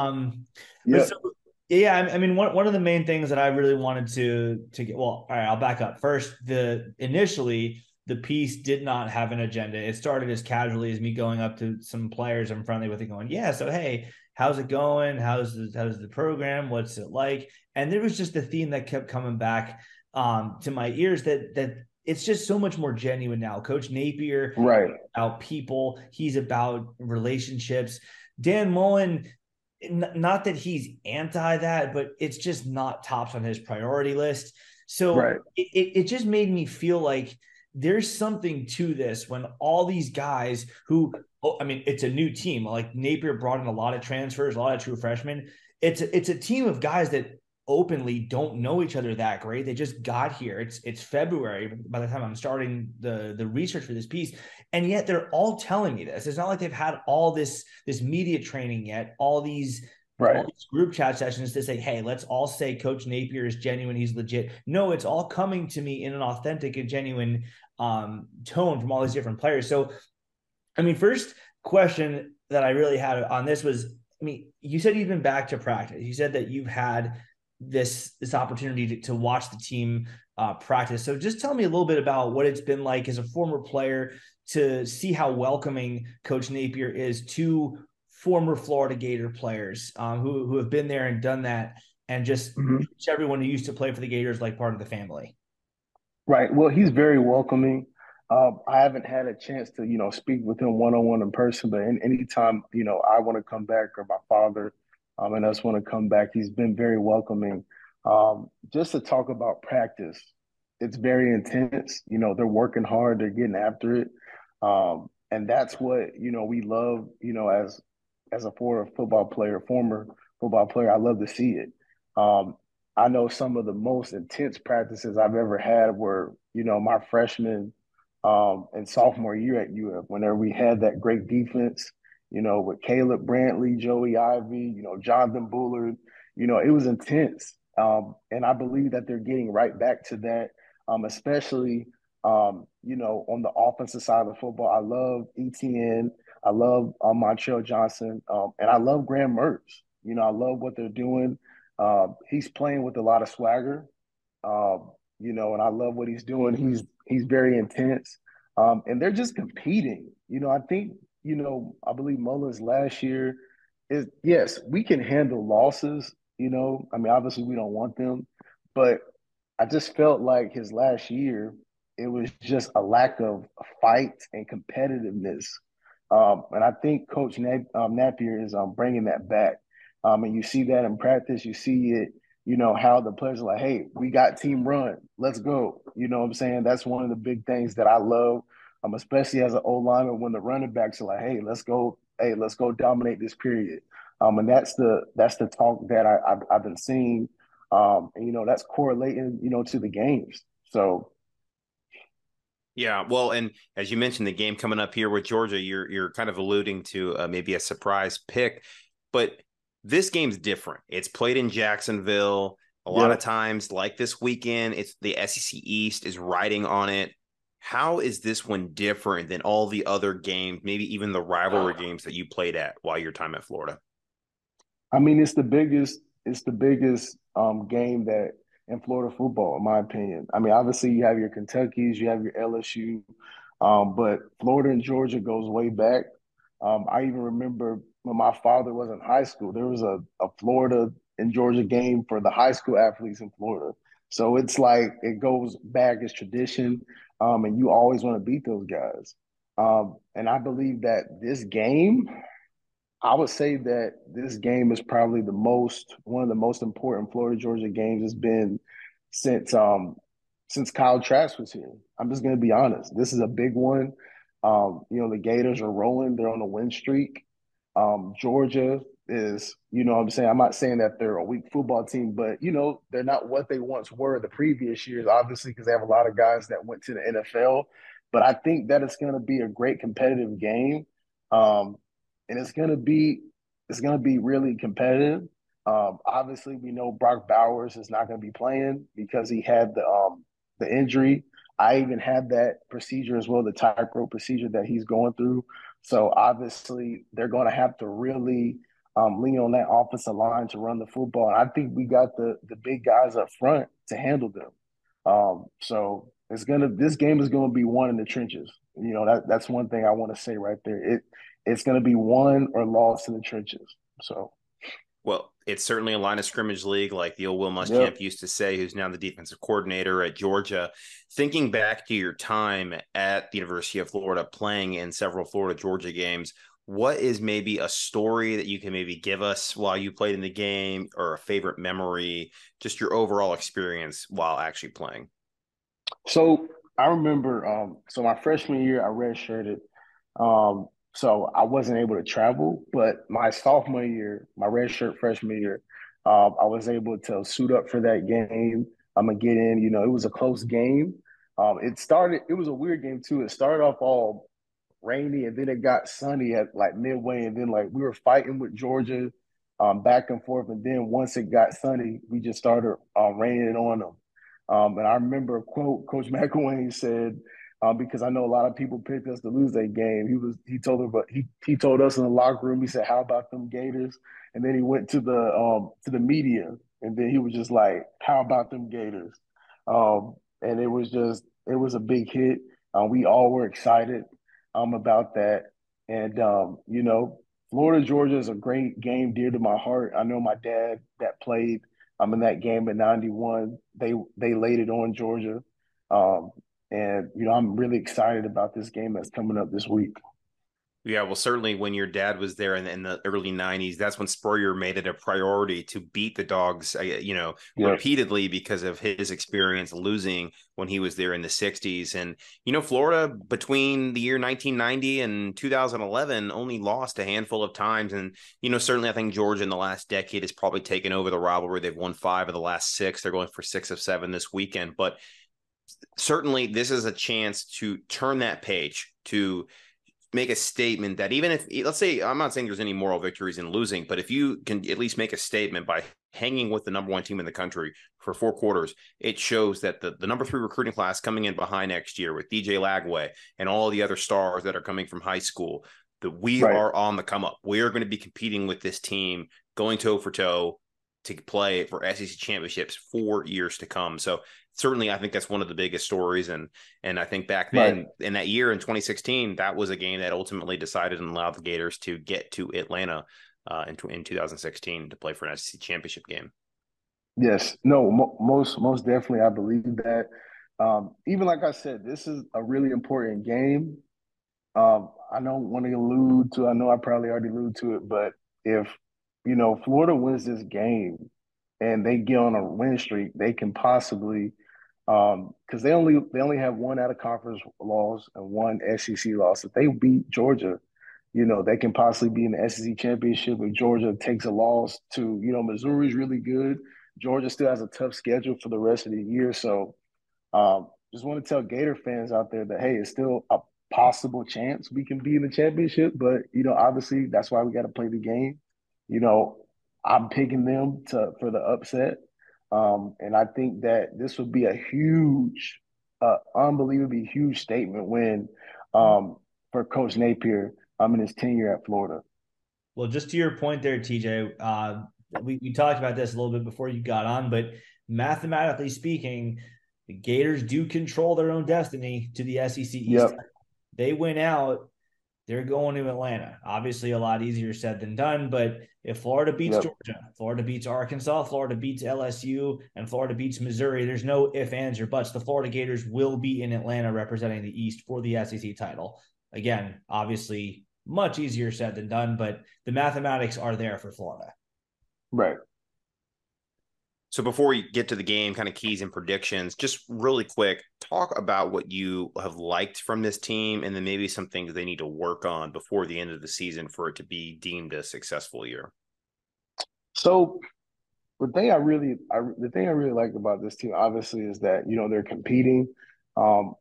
Speaker 2: I mean, one of the main things that I really wanted to get, well, all right, I'll back up. First, initially the piece did not have an agenda. It started as casually as me going up to some players I'm friendly with and going, yeah, so hey, how's it going? How's the program? What's it like? And there was just a theme that kept coming back to my ears that it's just so much more genuine now. Coach Napier,
Speaker 3: right,
Speaker 2: about people, he's about relationships. Dan Mullen, not that he's anti that, but it's just not tops on his priority list. So it just made me feel like there's something to this when all these guys who, it's a new team. Like Napier brought in a lot of transfers, a lot of true freshmen. It's a team of guys that openly don't know each other that great. They just got here. It's February by the time I'm starting the research for this piece. And yet they're all telling me this. It's not like they've had all this media training yet, all these group chat sessions to say, hey, let's all say Coach Napier is genuine, he's legit. No, it's all coming to me in an authentic and genuine tone from all these different players. So, first question that I really had on this was, you said you've been back to practice. You said that you've had this opportunity to watch the team practice. So just tell me a little bit about what it's been like as a former player to see how welcoming Coach Napier is to former Florida Gator players who have been there and done that, and just everyone who used to play for the Gators like part of the family.
Speaker 3: Right. Well, he's very welcoming. I haven't had a chance to, speak with him one-on-one in person, but anytime, I want to come back or my father and us want to come back, he's been very welcoming. Just to talk about practice, it's very intense. They're working hard, they're getting after it. And that's what, we love, as a former football player, I love to see it. I know some of the most intense practices I've ever had were, my freshman and sophomore year at UF, whenever we had that great defense, with Caleb Brantley, Joey Ivy, Jonathan Bullard, it was intense. And I believe that they're getting right back to that, especially, on the offensive side of the football. I love ETN. I love Montrell Johnson. And I love Graham Mertz. I love what they're doing. He's playing with a lot of swagger. And I love what he's doing. He's very intense. And they're just competing. I think, I believe Mullins last year is, yes, we can handle losses. I mean, obviously we don't want them, but I just felt like his last year, it was just a lack of fight and competitiveness. And I think Coach Napier is bringing that back. And you see that in practice. You see it, how the players are like, hey, we got team run. Let's go. You know what I'm saying? That's one of the big things that I love, especially as an O lineman when the running backs are like, hey, let's go. Hey, let's go dominate this period. And that's the talk that I've been seeing. And that's correlating, to the games. So
Speaker 1: yeah, well, and as you mentioned, the game coming up here with Georgia, you're kind of alluding to maybe a surprise pick, but this game's different. It's played in Jacksonville. A lot of times, like this weekend, it's the SEC East is riding on it. How is this one different than all the other games, maybe even the rivalry games that you played at while your time at Florida?
Speaker 3: I mean, it's the biggest game that in Florida football, in my opinion. I mean, obviously you have your Kentuckys, you have your LSU, but Florida and Georgia goes way back. I even remember when my father was in high school, there was a Florida and Georgia game for the high school athletes in Florida. So it's like it goes back as tradition, and you always want to beat those guys. And I believe that this game, I would say that this game is probably one of the most important Florida Georgia games has been since Kyle Trask was here. I'm just going to be honest. This is a big one. The Gators are rolling. They're on a win streak. Georgia is, what I'm saying, I'm not saying that they're a weak football team, but they're not what they once were the previous years, obviously, because they have a lot of guys that went to the NFL. But I think that it's going to be a great competitive game. And it's gonna be really competitive. Obviously, we know Brock Bowers is not gonna be playing because he had the injury. I even had that procedure as well, the tightrope procedure that he's going through. So obviously, they're going to have to really lean on that offensive line to run the football. And I think we got the big guys up front to handle them. So this game is gonna be won in the trenches. That's one thing I want to say right there. It's going to be won or lost in the trenches. So,
Speaker 1: well, it's certainly a line of scrimmage league, like the old Will Muschamp used to say, who's now the defensive coordinator at Georgia. Thinking back to your time at the University of Florida, playing in several Florida Georgia games, what is maybe a story that you can maybe give us while you played in the game, or a favorite memory, just your overall experience while actually playing?
Speaker 3: So I remember, so my freshman year, I redshirted. So I wasn't able to travel, but my sophomore year, my redshirt freshman year, I was able to suit up for that game. I'm gonna get in. It was a close game. It was a weird game too. It started off all rainy, and then it got sunny at like midway, and then like we were fighting with Georgia, back and forth, and then once it got sunny, we just started raining it on them. And I remember a quote Coach McElwain said, because I know a lot of people picked us to lose that game. He told us in the locker room, he said, "How about them Gators?" And then he went to the media, and then he was just like, "How about them Gators?" And it was a big hit. We all were excited about that, and Florida Georgia is a great game, dear to my heart. I know my dad that played in that game in '91. They laid it on Georgia. And I'm really excited about this game that's coming up this week.
Speaker 1: Yeah, well, certainly when your dad was there in the early 90s, that's when Spurrier made it a priority to beat the Dogs, repeatedly because of his experience losing when he was there in the 60s. And, Florida between the year 1990 and 2011 only lost a handful of times. And, certainly I think Georgia in the last decade has probably taken over the rivalry. They've won 5 of the last 6. They're going for 6 of 7 this weekend. But certainly this is a chance to turn that page, to make a statement that even if, let's say, I'm not saying there's any moral victories in losing, but if you can at least make a statement by hanging with the number one team in the country for 4 quarters, it shows that the number 3 recruiting class coming in behind next year with DJ Lagway and all the other stars that are coming from high school, that we are on the come up. We are going to be competing with this team, going toe for toe to play for SEC championships for years to come. So certainly I think that's one of the biggest stories. And I think back then in that year in 2016, that was a game that ultimately decided and allowed the Gators to get to Atlanta in 2016 to play for an SEC championship game.
Speaker 3: Yes, no, most definitely. I believe that. Even like I said, this is a really important game. I don't want to allude to, I know I probably already alluded to it, but if, Florida wins this game and they get on a win streak, they can possibly, because they only have one out of conference loss and one SEC loss. If they beat Georgia, they can possibly be in the SEC championship. If Georgia takes a loss to, Missouri's really good. Georgia still has a tough schedule for the rest of the year. So just want to tell Gator fans out there that, hey, it's still a possible chance we can be in the championship. But, obviously that's why we got to play the game. I'm picking them for the upset. And I think that this would be a huge, unbelievably huge statement win for Coach Napier in his tenure at Florida.
Speaker 2: Well, just to your point there, TJ, we talked about this a little bit before you got on, but mathematically speaking, the Gators do control their own destiny to the SEC East.
Speaker 3: Yep.
Speaker 2: They win out, they're going to Atlanta. Obviously, a lot easier said than done, but if Florida beats Georgia, Florida beats Arkansas, Florida beats LSU, and Florida beats Missouri, there's no ifs, ands, or buts. The Florida Gators will be in Atlanta representing the East for the SEC title. Again, obviously, much easier said than done, but the mathematics are there for Florida.
Speaker 3: Right.
Speaker 1: So before we get to the game, kind of keys and predictions, just really quick, talk about what you have liked from this team and then maybe some things they need to work on before the end of the season for it to be deemed a successful year.
Speaker 3: So the thing I really like about this team, obviously, is that, they're competing. I'm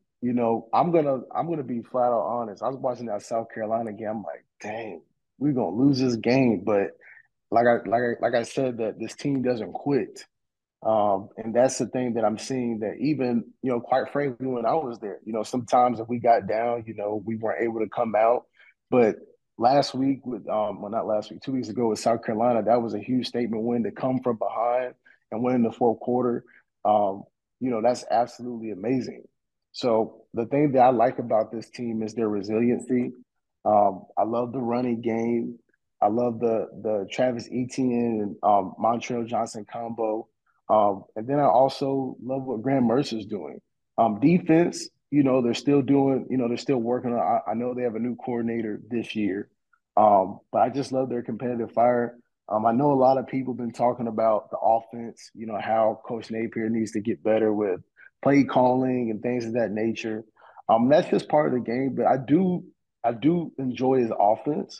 Speaker 3: gonna be flat out honest. I was watching that South Carolina game. I'm like, dang, we're gonna lose this game. But like I said, that this team doesn't quit. And that's the thing that I'm seeing, that even, quite frankly, when I was there, sometimes if we got down, we weren't able to come out. But last week not last week, 2 weeks ago with South Carolina, that was a huge statement win to come from behind and win in the fourth quarter. That's absolutely amazing. So the thing that I like about this team is their resiliency. I love the running game. I love the Travis Etienne and Montrell Johnson combo. And then I also love what Graham Mercer's doing. Defense, they're still doing, they're still working on. I know they have a new coordinator this year, but I just love their competitive fire. I know a lot of people have been talking about the offense, how Coach Napier needs to get better with play calling and things of that nature. That's just part of the game, but I do enjoy his offense.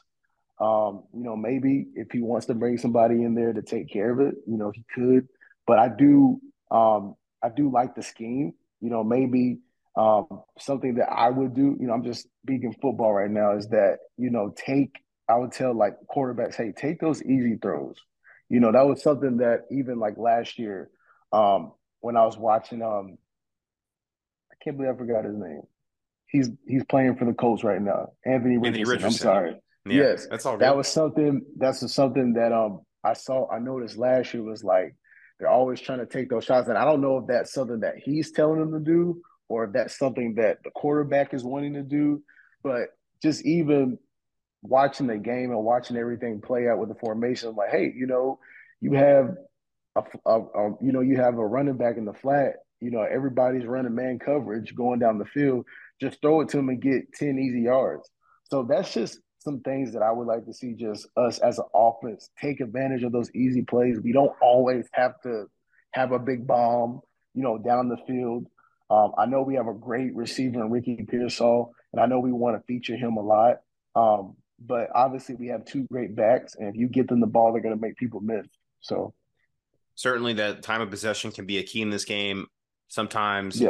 Speaker 3: Maybe if he wants to bring somebody in there to take care of it, he could. But I do like the scheme. Maybe something that I would do. I'm just speaking football right now. Is that I would tell like quarterbacks, hey, take those easy throws. That was something that even like last year, when I was watching, I can't believe I forgot his name. He's playing for the Colts right now, Anthony Richardson. I'm sorry.
Speaker 1: Yeah,
Speaker 3: yes,
Speaker 1: that's all good.
Speaker 3: That was something. That's something that I noticed last year was like, they're always trying to take those shots. And I don't know if that's something that he's telling them to do or if that's something that the quarterback is wanting to do. But just even watching the game and watching everything play out with the formation, I'm like, hey, you have you have a running back in the flat. Everybody's running man coverage going down the field. Just throw it to him and get 10 easy yards. So that's just some things that I would like to see, just us as an offense take advantage of those easy plays. We don't always have to have a big bomb, down the field. I know we have a great receiver in Ricky Pearsall, and I know we want to feature him a lot. But obviously we have 2 great backs, and if you get them the ball, they're going to make people miss. So
Speaker 1: certainly the time of possession can be a key in this game. Sometimes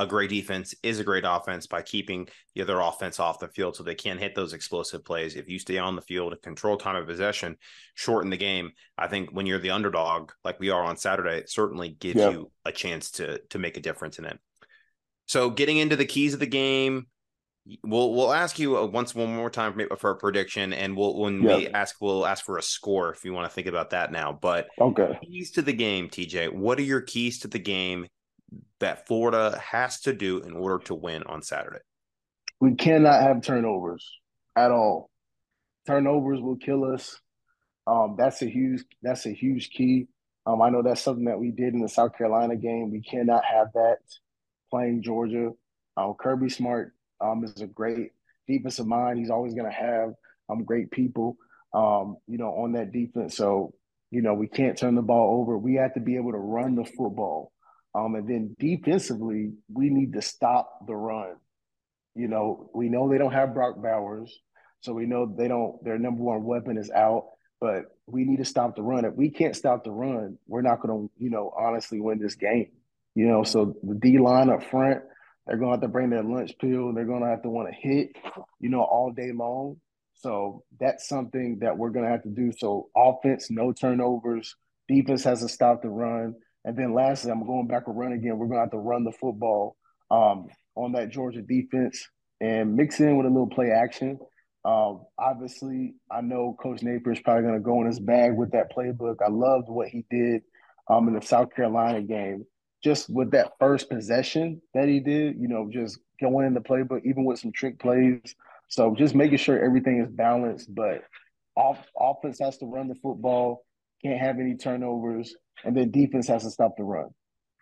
Speaker 1: a great defense is a great offense by keeping the other offense off the field so they can't hit those explosive plays. If you stay on the field and control time of possession, shorten the game, I think when you're the underdog, like we are on Saturday, it certainly gives you a chance to make a difference in it. So getting into the keys of the game, we'll ask you one more time for a prediction, and we'll ask for a score if you want to think about that now. But keys to the game, TJ, what are your keys to the game that Florida has to do in order to win on Saturday?
Speaker 3: We cannot have turnovers at all. Turnovers will kill us. That's a huge key. I know that's something that we did in the South Carolina game. We cannot have that playing Georgia. Kirby Smart is a great defensive mind. He's always going to have great people, on that defense. So, we can't turn the ball over. We have to be able to run the football. And then defensively, we need to stop the run. We know they don't have Brock Bowers, so we know their number one weapon is out, but we need to stop the run. If we can't stop the run, we're not going to, honestly win this game. So the D line up front, they're going to have to bring their lunch pill. They're going to have to want to hit, all day long. So that's something that we're going to have to do. So offense, no turnovers. Defense has to stop the run. And then lastly, I'm going back to run again. We're going to have to run the football on that Georgia defense and mix in with a little play action. Obviously, I know Coach Napier is probably going to go in his bag with that playbook. I loved what he did in the South Carolina game. Just with that first possession that he did, just going in the playbook, even with some trick plays. So just making sure everything is balanced. But offense has to run the football, can't have any turnovers, and then defense has to stop the run.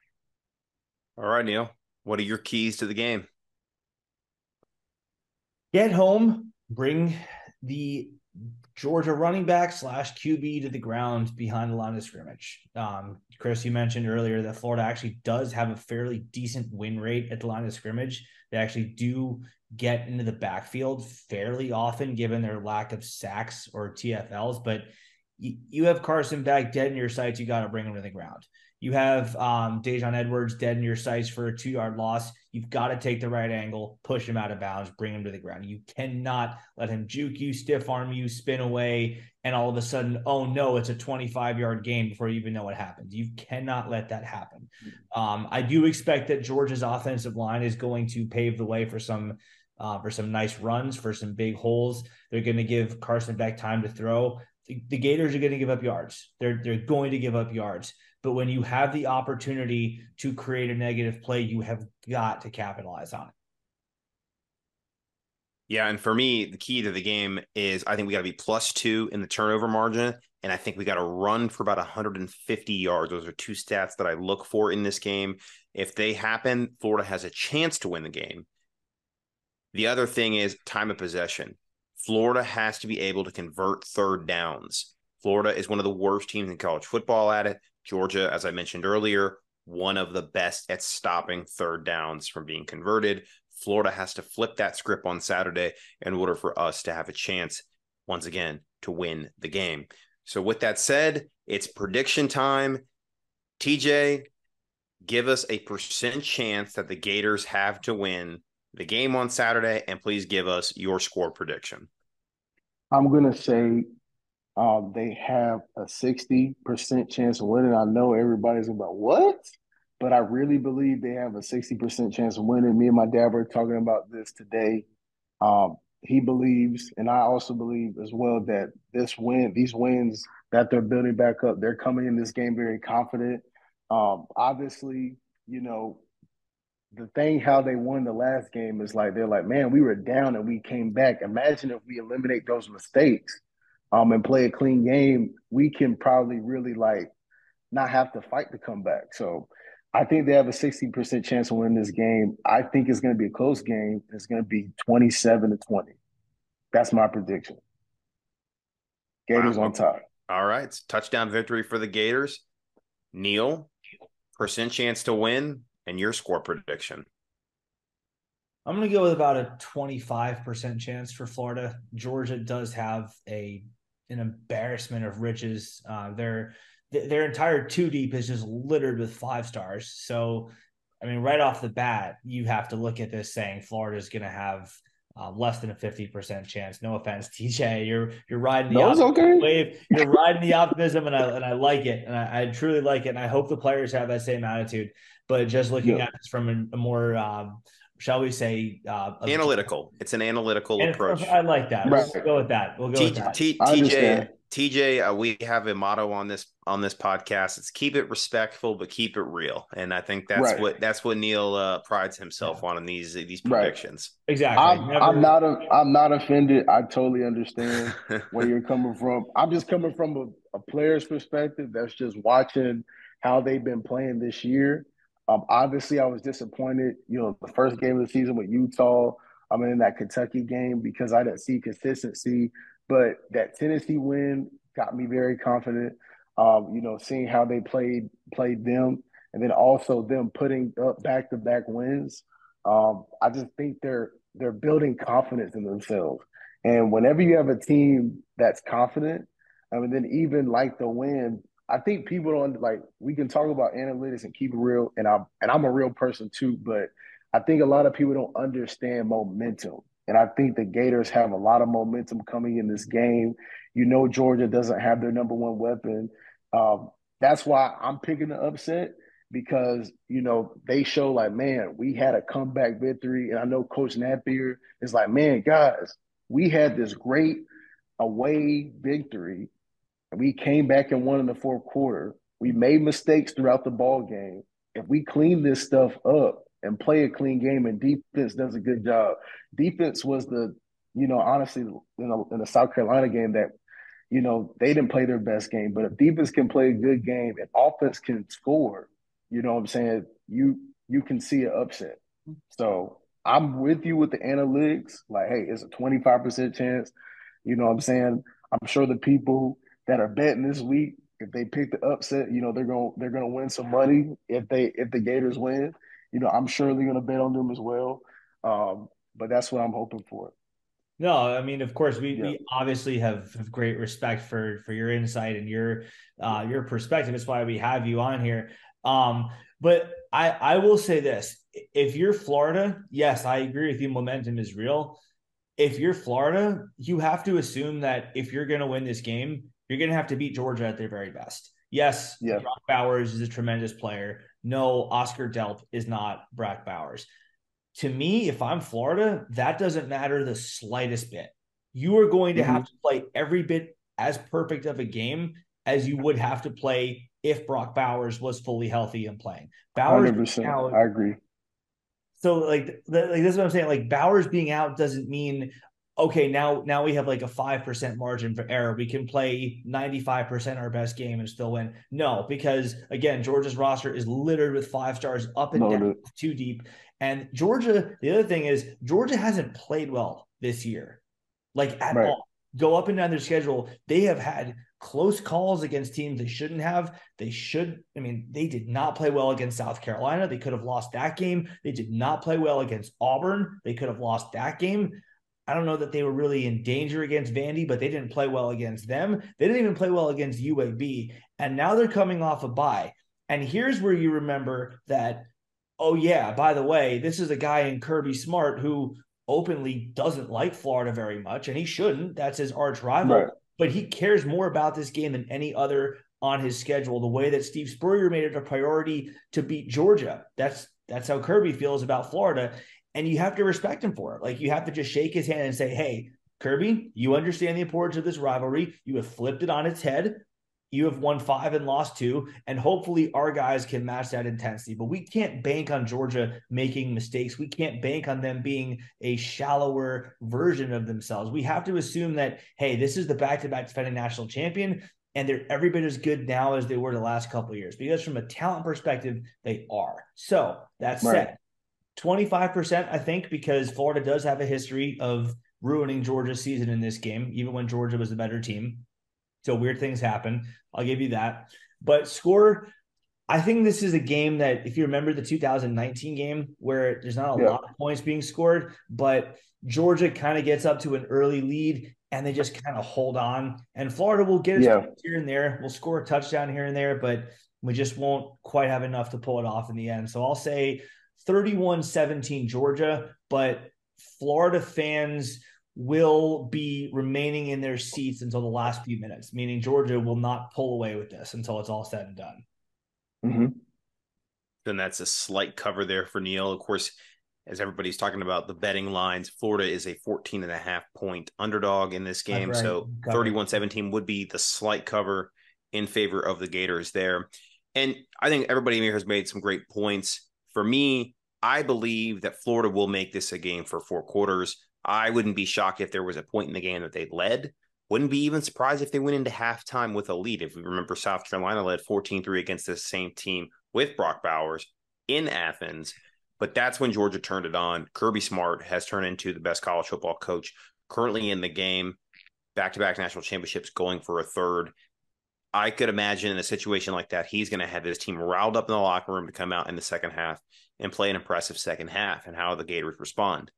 Speaker 1: All right, Neil. What are your keys to the game?
Speaker 2: Get home, bring the Georgia running back / QB to the ground behind the line of scrimmage. Chris, you mentioned earlier that Florida actually does have a fairly decent win rate at the line of scrimmage. They actually do get into the backfield fairly often, given their lack of sacks or TFLs. But you have Carson back dead in your sights. You got to bring him to the ground. You have Dajon Edwards dead in your sights for a 2-yard loss. You've got to take the right angle, push him out of bounds, bring him to the ground. You cannot let him juke you, stiff arm you, spin away, and all of a sudden, oh no, it's a 25-yard game before you even know what happened. You cannot let that happen. I do expect that Georgia's offensive line is going to pave the way for some nice runs, for some big holes. They're going to give Carson Beck time to throw. The Gators are going to give up yards. They're going to give up yards. But when you have the opportunity to create a negative play, you have got to capitalize on it.
Speaker 1: Yeah, and for me, the key to the game is I think we got to be +2 in the turnover margin, and I think we got to run for about 150 yards. Those are two stats that I look for in this game. If they happen, Florida has a chance to win the game. The other thing is time of possession. Florida has to be able to convert third downs. Florida is one of the worst teams in college football at it. Georgia, as I mentioned earlier, one of the best at stopping third downs from being converted. Florida has to flip that script on Saturday in order for us to have a chance, once again, to win the game. So with that said, it's prediction time. TJ, give us a % chance that the Gators have to win the game on Saturday, and please give us your score prediction.
Speaker 3: I'm going to say they have a 60% chance of winning. I know everybody's about what? But I really believe they have a 60% chance of winning. Me and my dad were talking about this today. He believes, and I also believe as well, that these wins that they're building back up, they're coming in this game very confident. Obviously, the thing how they won the last game is like, they're like, man, we were down and we came back. Imagine if we eliminate those mistakes and play a clean game, we can probably really not have to fight to come back. So I think they have a 60% chance of winning this game. I think it's going to be a close game. It's going to be 27-20. That's my prediction. Gators on top.
Speaker 1: All right. It's touchdown victory for the Gators. Neil, % chance to win and your score prediction.
Speaker 2: I'm going to go with about a 25% chance for Florida. Georgia does have an embarrassment of riches. Their entire 2 deep is just littered with 5 stars. So I mean, right off the bat, you have to look at this saying Florida's going to have less than a 50% chance. No offense, TJ. You're riding the
Speaker 3: No, it's okay.
Speaker 2: wave. You're riding the optimism, and I like it, and I truly like it, and I hope the players have that same attitude. But just looking at this from a more shall we say,
Speaker 1: analytical. It's an analytical approach.
Speaker 2: I like that.
Speaker 3: Right.
Speaker 2: We'll go with that.
Speaker 1: TJ, we have a motto on this podcast. It's keep it respectful, but keep it real. And I think that's what Neil prides himself on in these predictions.
Speaker 2: Right. Exactly.
Speaker 3: I'm not offended. I totally understand where you're coming from. I'm just coming from a player's perspective that's just watching how they've been playing this year. Obviously, I was disappointed, the first game of the season with Utah. I'm in that Kentucky game because I didn't see consistency. But that Tennessee win got me very confident. Seeing how they played them, and then also them putting up back-to-back wins. I just think they're building confidence in themselves. And whenever you have a team that's confident, then even like the win. I think people don't we can talk about analytics and keep it real. And I'm a real person too, but I think a lot of people don't understand momentum. And I think the Gators have a lot of momentum coming in this game. Georgia doesn't have their number one weapon. That's why I'm picking the upset because, they show man, we had a comeback victory. And I know Coach Napier is man, guys, we had this great away victory. We came back and won in the fourth quarter. We made mistakes throughout the ball game. If we clean this stuff up and play a clean game and defense does a good job. Defense was honestly, in the South Carolina game that, they didn't play their best game. But if defense can play a good game and offense can score, you know what I'm saying, you can see an upset. So I'm with you with the analytics. Hey, it's a 25% chance. You know what I'm saying? I'm sure the people that are betting this week, if they pick the upset, they're gonna win some money if the Gators win. I'm sure they're gonna bet on them as well. But that's what I'm hoping for.
Speaker 2: No, I mean, of course, we obviously have great respect for your insight and your perspective. That's why we have you on here. But I will say this: if you're Florida, yes, I agree with you. Momentum is real. If you're Florida, you have to assume that if you're going to win this game, you're going to have to beat Georgia at their very best. Yes, Brock Bowers is a tremendous player. No, Oscar Delp is not Brock Bowers. To me, if I'm Florida, that doesn't matter the slightest bit. You are going to have to play every bit as perfect of a game as you would have to play if Brock Bowers was fully healthy and playing. Bowers
Speaker 3: 100%. I agree.
Speaker 2: So this is what I'm saying. Bowers being out doesn't mean, okay, now we have a 5% margin for error. We can play 95% our best game and still win. No, because again, Georgia's roster is littered with 5 stars up and down, too deep. And Georgia, the other thing is Georgia hasn't played well this year, at all. Go up and down their schedule. They have had close calls against teams they shouldn't have. They did not play well against South Carolina. They could have lost that game. They did not play well against Auburn. They could have lost that game. I don't know that they were really in danger against Vandy, but they didn't play well against them. They didn't even play well against UAB. And now they're coming off a bye. And here's where you remember that, oh yeah, by the way, this is a guy in Kirby Smart who openly doesn't like Florida very much, and he shouldn't. That's his arch rival. Right. But he cares more about this game than any other on his schedule, the way that Steve Spurrier made it a priority to beat Georgia. That's how Kirby feels about Florida. And you have to respect him for it. You have to just shake his hand and say, hey, Kirby, you understand the importance of this rivalry. You have flipped it on its head. You have won 5 and lost 2, and hopefully our guys can match that intensity. But we can't bank on Georgia making mistakes. We can't bank on them being a shallower version of themselves. We have to assume that, hey, this is the back-to-back defending national champion, and they're every bit as good now as they were the last couple of years. Because from a talent perspective, they are. So that said, 25%, I think, because Florida does have a history of ruining Georgia's season in this game, even when Georgia was the better team. So weird things happen. I'll give you that. But score, I think this is a game that, if you remember the 2019 game where there's not a lot of points being scored, but Georgia kind of gets up to an early lead and they just kind of hold on. And Florida will get its points here and there. We'll score a touchdown here and there. But We just won't quite have enough to pull it off in the end. So I'll say 31-17 Georgia, but Florida fans will be remaining in their seats until the last few minutes, meaning Georgia will not pull away with this until it's all said and done.
Speaker 3: Mm-hmm.
Speaker 1: Then that's a slight cover there for Neil. Of course, as everybody's talking about the betting lines, Florida is a 14.5-point underdog in this game. Right. So 31-17 would be the slight cover in favor of the Gators there. And I think everybody here has made some great points. For me, I believe that Florida will make this a game for 4 quarters. I wouldn't be shocked if there was a point in the game that they led. Wouldn't be even surprised if they went into halftime with a lead. If we remember, South Carolina led 14-3 against the same team with Brock Bowers in Athens. But that's when Georgia turned it on. Kirby Smart has turned into the best college football coach currently in the game. Back-to-back national championships, going for a third. I could imagine in a situation like that, he's going to have his team riled up in the locker room to come out in the second half and play an impressive second half, and how the Gators respond.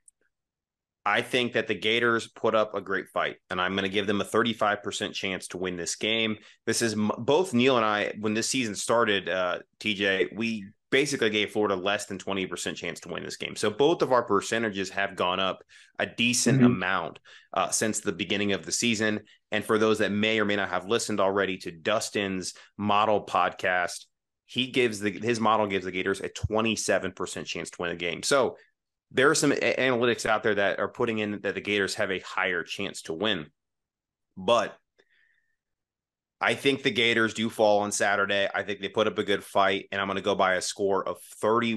Speaker 1: I think that the Gators put up a great fight, and I'm going to give them a 35% chance to win this game. This is both Neil and I, when this season started, TJ, we basically gave Florida less than 20% chance to win this game. So both of our percentages have gone up a decent amount since the beginning of the season. And for those that may or may not have listened already to Dustin's model podcast, his model gives the Gators a 27% chance to win the game. So there are some analytics out there that are putting in that the Gators have a higher chance to win. But I think the Gators do fall on Saturday. I think they put up a good fight, and I'm going to go by a score of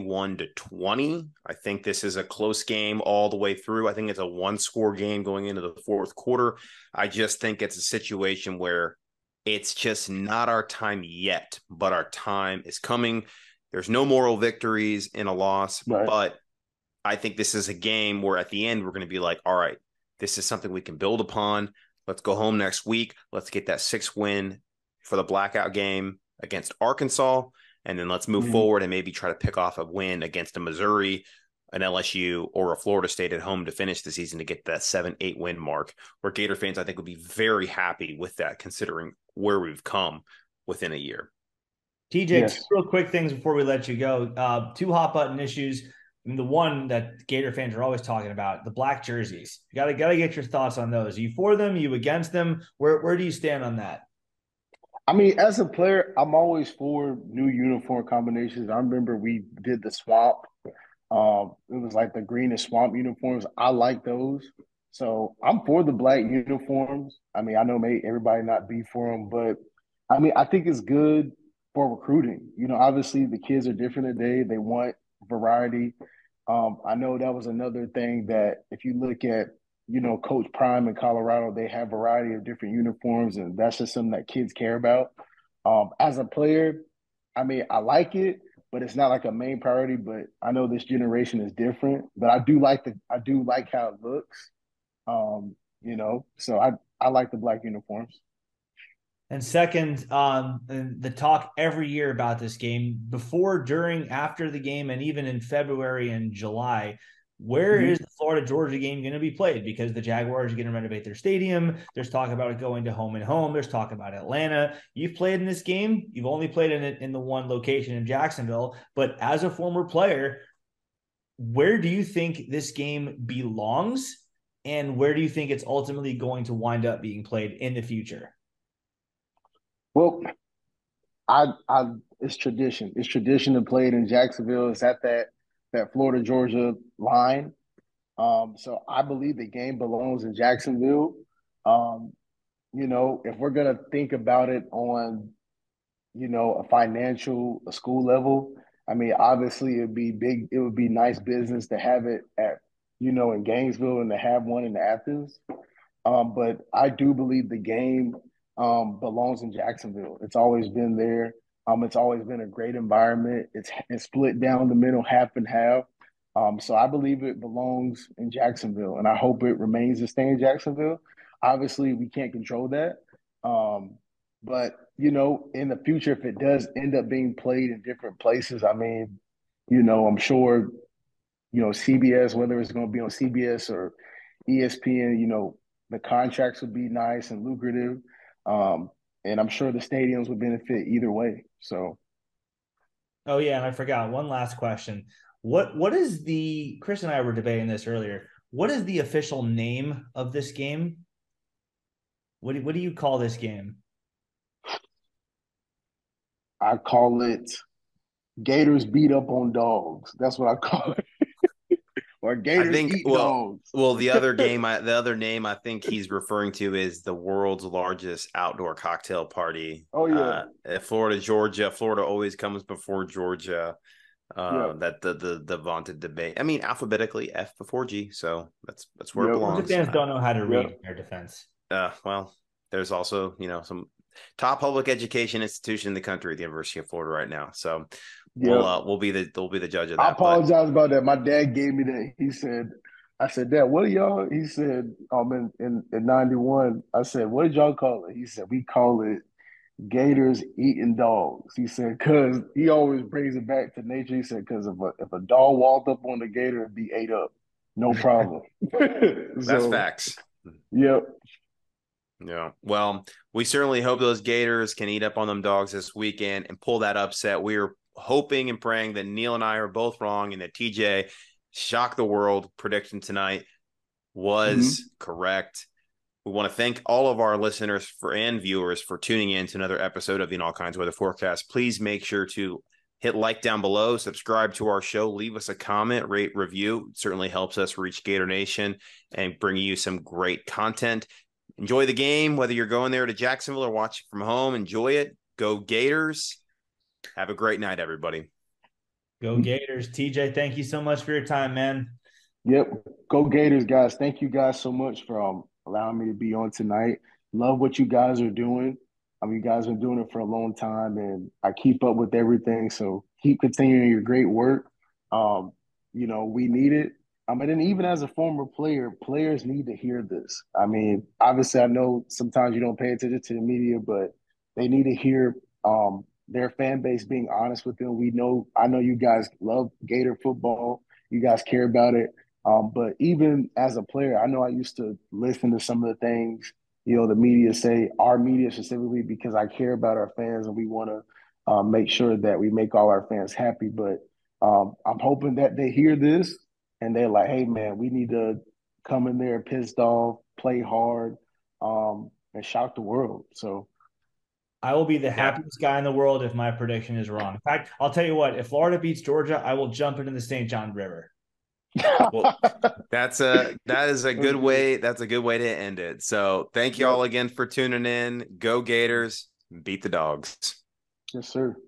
Speaker 1: 31-20. I think this is a close game all the way through. I think it's a 1-score game going into the fourth quarter. I just think it's a situation where it's just not our time yet, but our time is coming. There's no moral victories in a loss, right. But I think this is a game where at the end we're going to be like, all right, this is something we can build upon. Let's go home next week. Let's get that 6th win for the blackout game against Arkansas. And then let's move forward and maybe try to pick off a win against a Missouri, an LSU, or a Florida State at home to finish the season to get that 7-8 win mark, where Gator fans, I think, would be very happy with that, considering where we've come within a year.
Speaker 2: TJ, yes. 2 real quick things before we let you go. 2 hot button issues. I mean, the one that Gator fans are always talking about, the black jerseys. You gotta get your thoughts on those. Are you for them? Are you against them? Where do you stand on that?
Speaker 3: I mean, as a player, I'm always for new uniform combinations. I remember we did the swamp. It was like the green and swamp uniforms. I like those. So I'm for the black uniforms. I mean, I know everybody not be for them, but I mean, I think it's good for recruiting. You know, obviously the kids are different today. They want variety. I know that was another thing that if you look at, you know, Coach Prime in Colorado, they have a variety of different uniforms, and that's just something that kids care about. As a player, I mean, I like it, but it's not like a main priority. But I know this generation is different, but I do like how it looks. You know, so I like the black uniforms.
Speaker 2: And second, the talk every year about this game, before, during, after the game, and even in February and July, where is the Florida-Georgia game going to be played? Because the Jaguars are going to renovate their stadium. There's talk about it going to home and home. There's talk about Atlanta. You've played in this game. You've only played in it in the one location in Jacksonville. But as a former player, where do you think this game belongs? And where do you think it's ultimately going to wind up being played in the future?
Speaker 3: Well, it's tradition. It's tradition to play it in Jacksonville. It's at that Florida Georgia line. So I believe the game belongs in Jacksonville. You know, if we're gonna think about it on, you know, a school level, I mean, obviously it would be nice business to have it at, you know, in Gainesville and to have one in Athens. But I do believe the game belongs in Jacksonville. It's always been there. It's always been a great environment. It's split down the middle, half and half. So I believe it belongs in Jacksonville, and I hope it remains to stay in Jacksonville. Obviously, we can't control that. But, you know, in the future, if it does end up being played in different places, I mean, you know, I'm sure, you know, CBS, whether it's going to be on CBS or ESPN, you know, the contracts would be nice and lucrative. and I'm sure the stadiums would benefit either way. So,
Speaker 2: Oh yeah, and I forgot one last question. What is the Chris and I were debating this earlier. What is the official name of this game? What do you call this game?
Speaker 3: I call it Gators beat up on dogs. That's what I call it. Or
Speaker 1: I
Speaker 3: Gators
Speaker 1: think
Speaker 3: eat dogs.
Speaker 1: the other name I think he's referring to is the world's largest outdoor cocktail party.
Speaker 3: Oh yeah,
Speaker 1: At Florida, Georgia. Florida always comes before Georgia.
Speaker 3: yep,
Speaker 1: That the vaunted debate. I mean, alphabetically F before G, so that's where it
Speaker 3: yep,
Speaker 2: Georgia
Speaker 1: belongs.
Speaker 2: fans don't know how to read
Speaker 3: yep,
Speaker 2: in their defense.
Speaker 1: Well, there's also some top public education institution in the country, the University of Florida, right now. So
Speaker 3: yep.
Speaker 1: we'll be the judge of
Speaker 3: I
Speaker 1: that. But
Speaker 3: apologize about that. My dad gave me that. He said, I said, Dad, what are y'all? He said, in 91, I said, what did y'all call it? He said, we call it Gators eating dogs. He said, cause he always brings it back to nature. He said, cause if a dog walked up on the gator, it'd be ate up. No problem.
Speaker 1: that's
Speaker 3: So,
Speaker 1: facts.
Speaker 3: yep.
Speaker 1: Yeah. Well, we certainly hope those Gators can eat up on them dogs this weekend and pull that upset. We are hoping and praying that Neil and I are both wrong and that TJ shock the world prediction tonight was correct. We want to thank all of our listeners and viewers for tuning in to another episode of the All Kinds Weather Forecast. Please make sure to hit like down below, subscribe to our show, leave us a comment, rate, review. It certainly helps us reach Gator Nation and bring you some great content. Enjoy the game, whether you're going there to Jacksonville or watching from home. Enjoy it. Go Gators. Have a great night, everybody.
Speaker 2: Go Gators. TJ, thank you so much for your time, man.
Speaker 3: Yep. Go Gators, guys. Thank you guys so much for allowing me to be on tonight. Love what you guys are doing. You guys have been doing it for a long time, and I keep up with everything. So keep continuing your great work. We need it. And then even as a former player, players need to hear this. I mean, obviously, I know sometimes you don't pay attention to the media, but they need to hear their fan base being honest with them. I know you guys love Gator football. You guys care about it. But even as a player, I know I used to listen to some of the things, the media say, our media specifically, because I care about our fans and we want to make sure that we make all our fans happy. But I'm hoping that they hear this and they're like, hey, man, we need to come in there pissed off, play hard, and shock the world. So,
Speaker 2: I will be the
Speaker 1: Yeah.
Speaker 2: happiest guy in the world if my prediction is wrong. In fact, I'll tell you what, if Florida beats Georgia, I will jump into the St. John River.
Speaker 1: Well, that is a good way. That's a good way to end it. So thank you all again for tuning in. Go Gators. Beat the dogs.
Speaker 3: Yes, sir.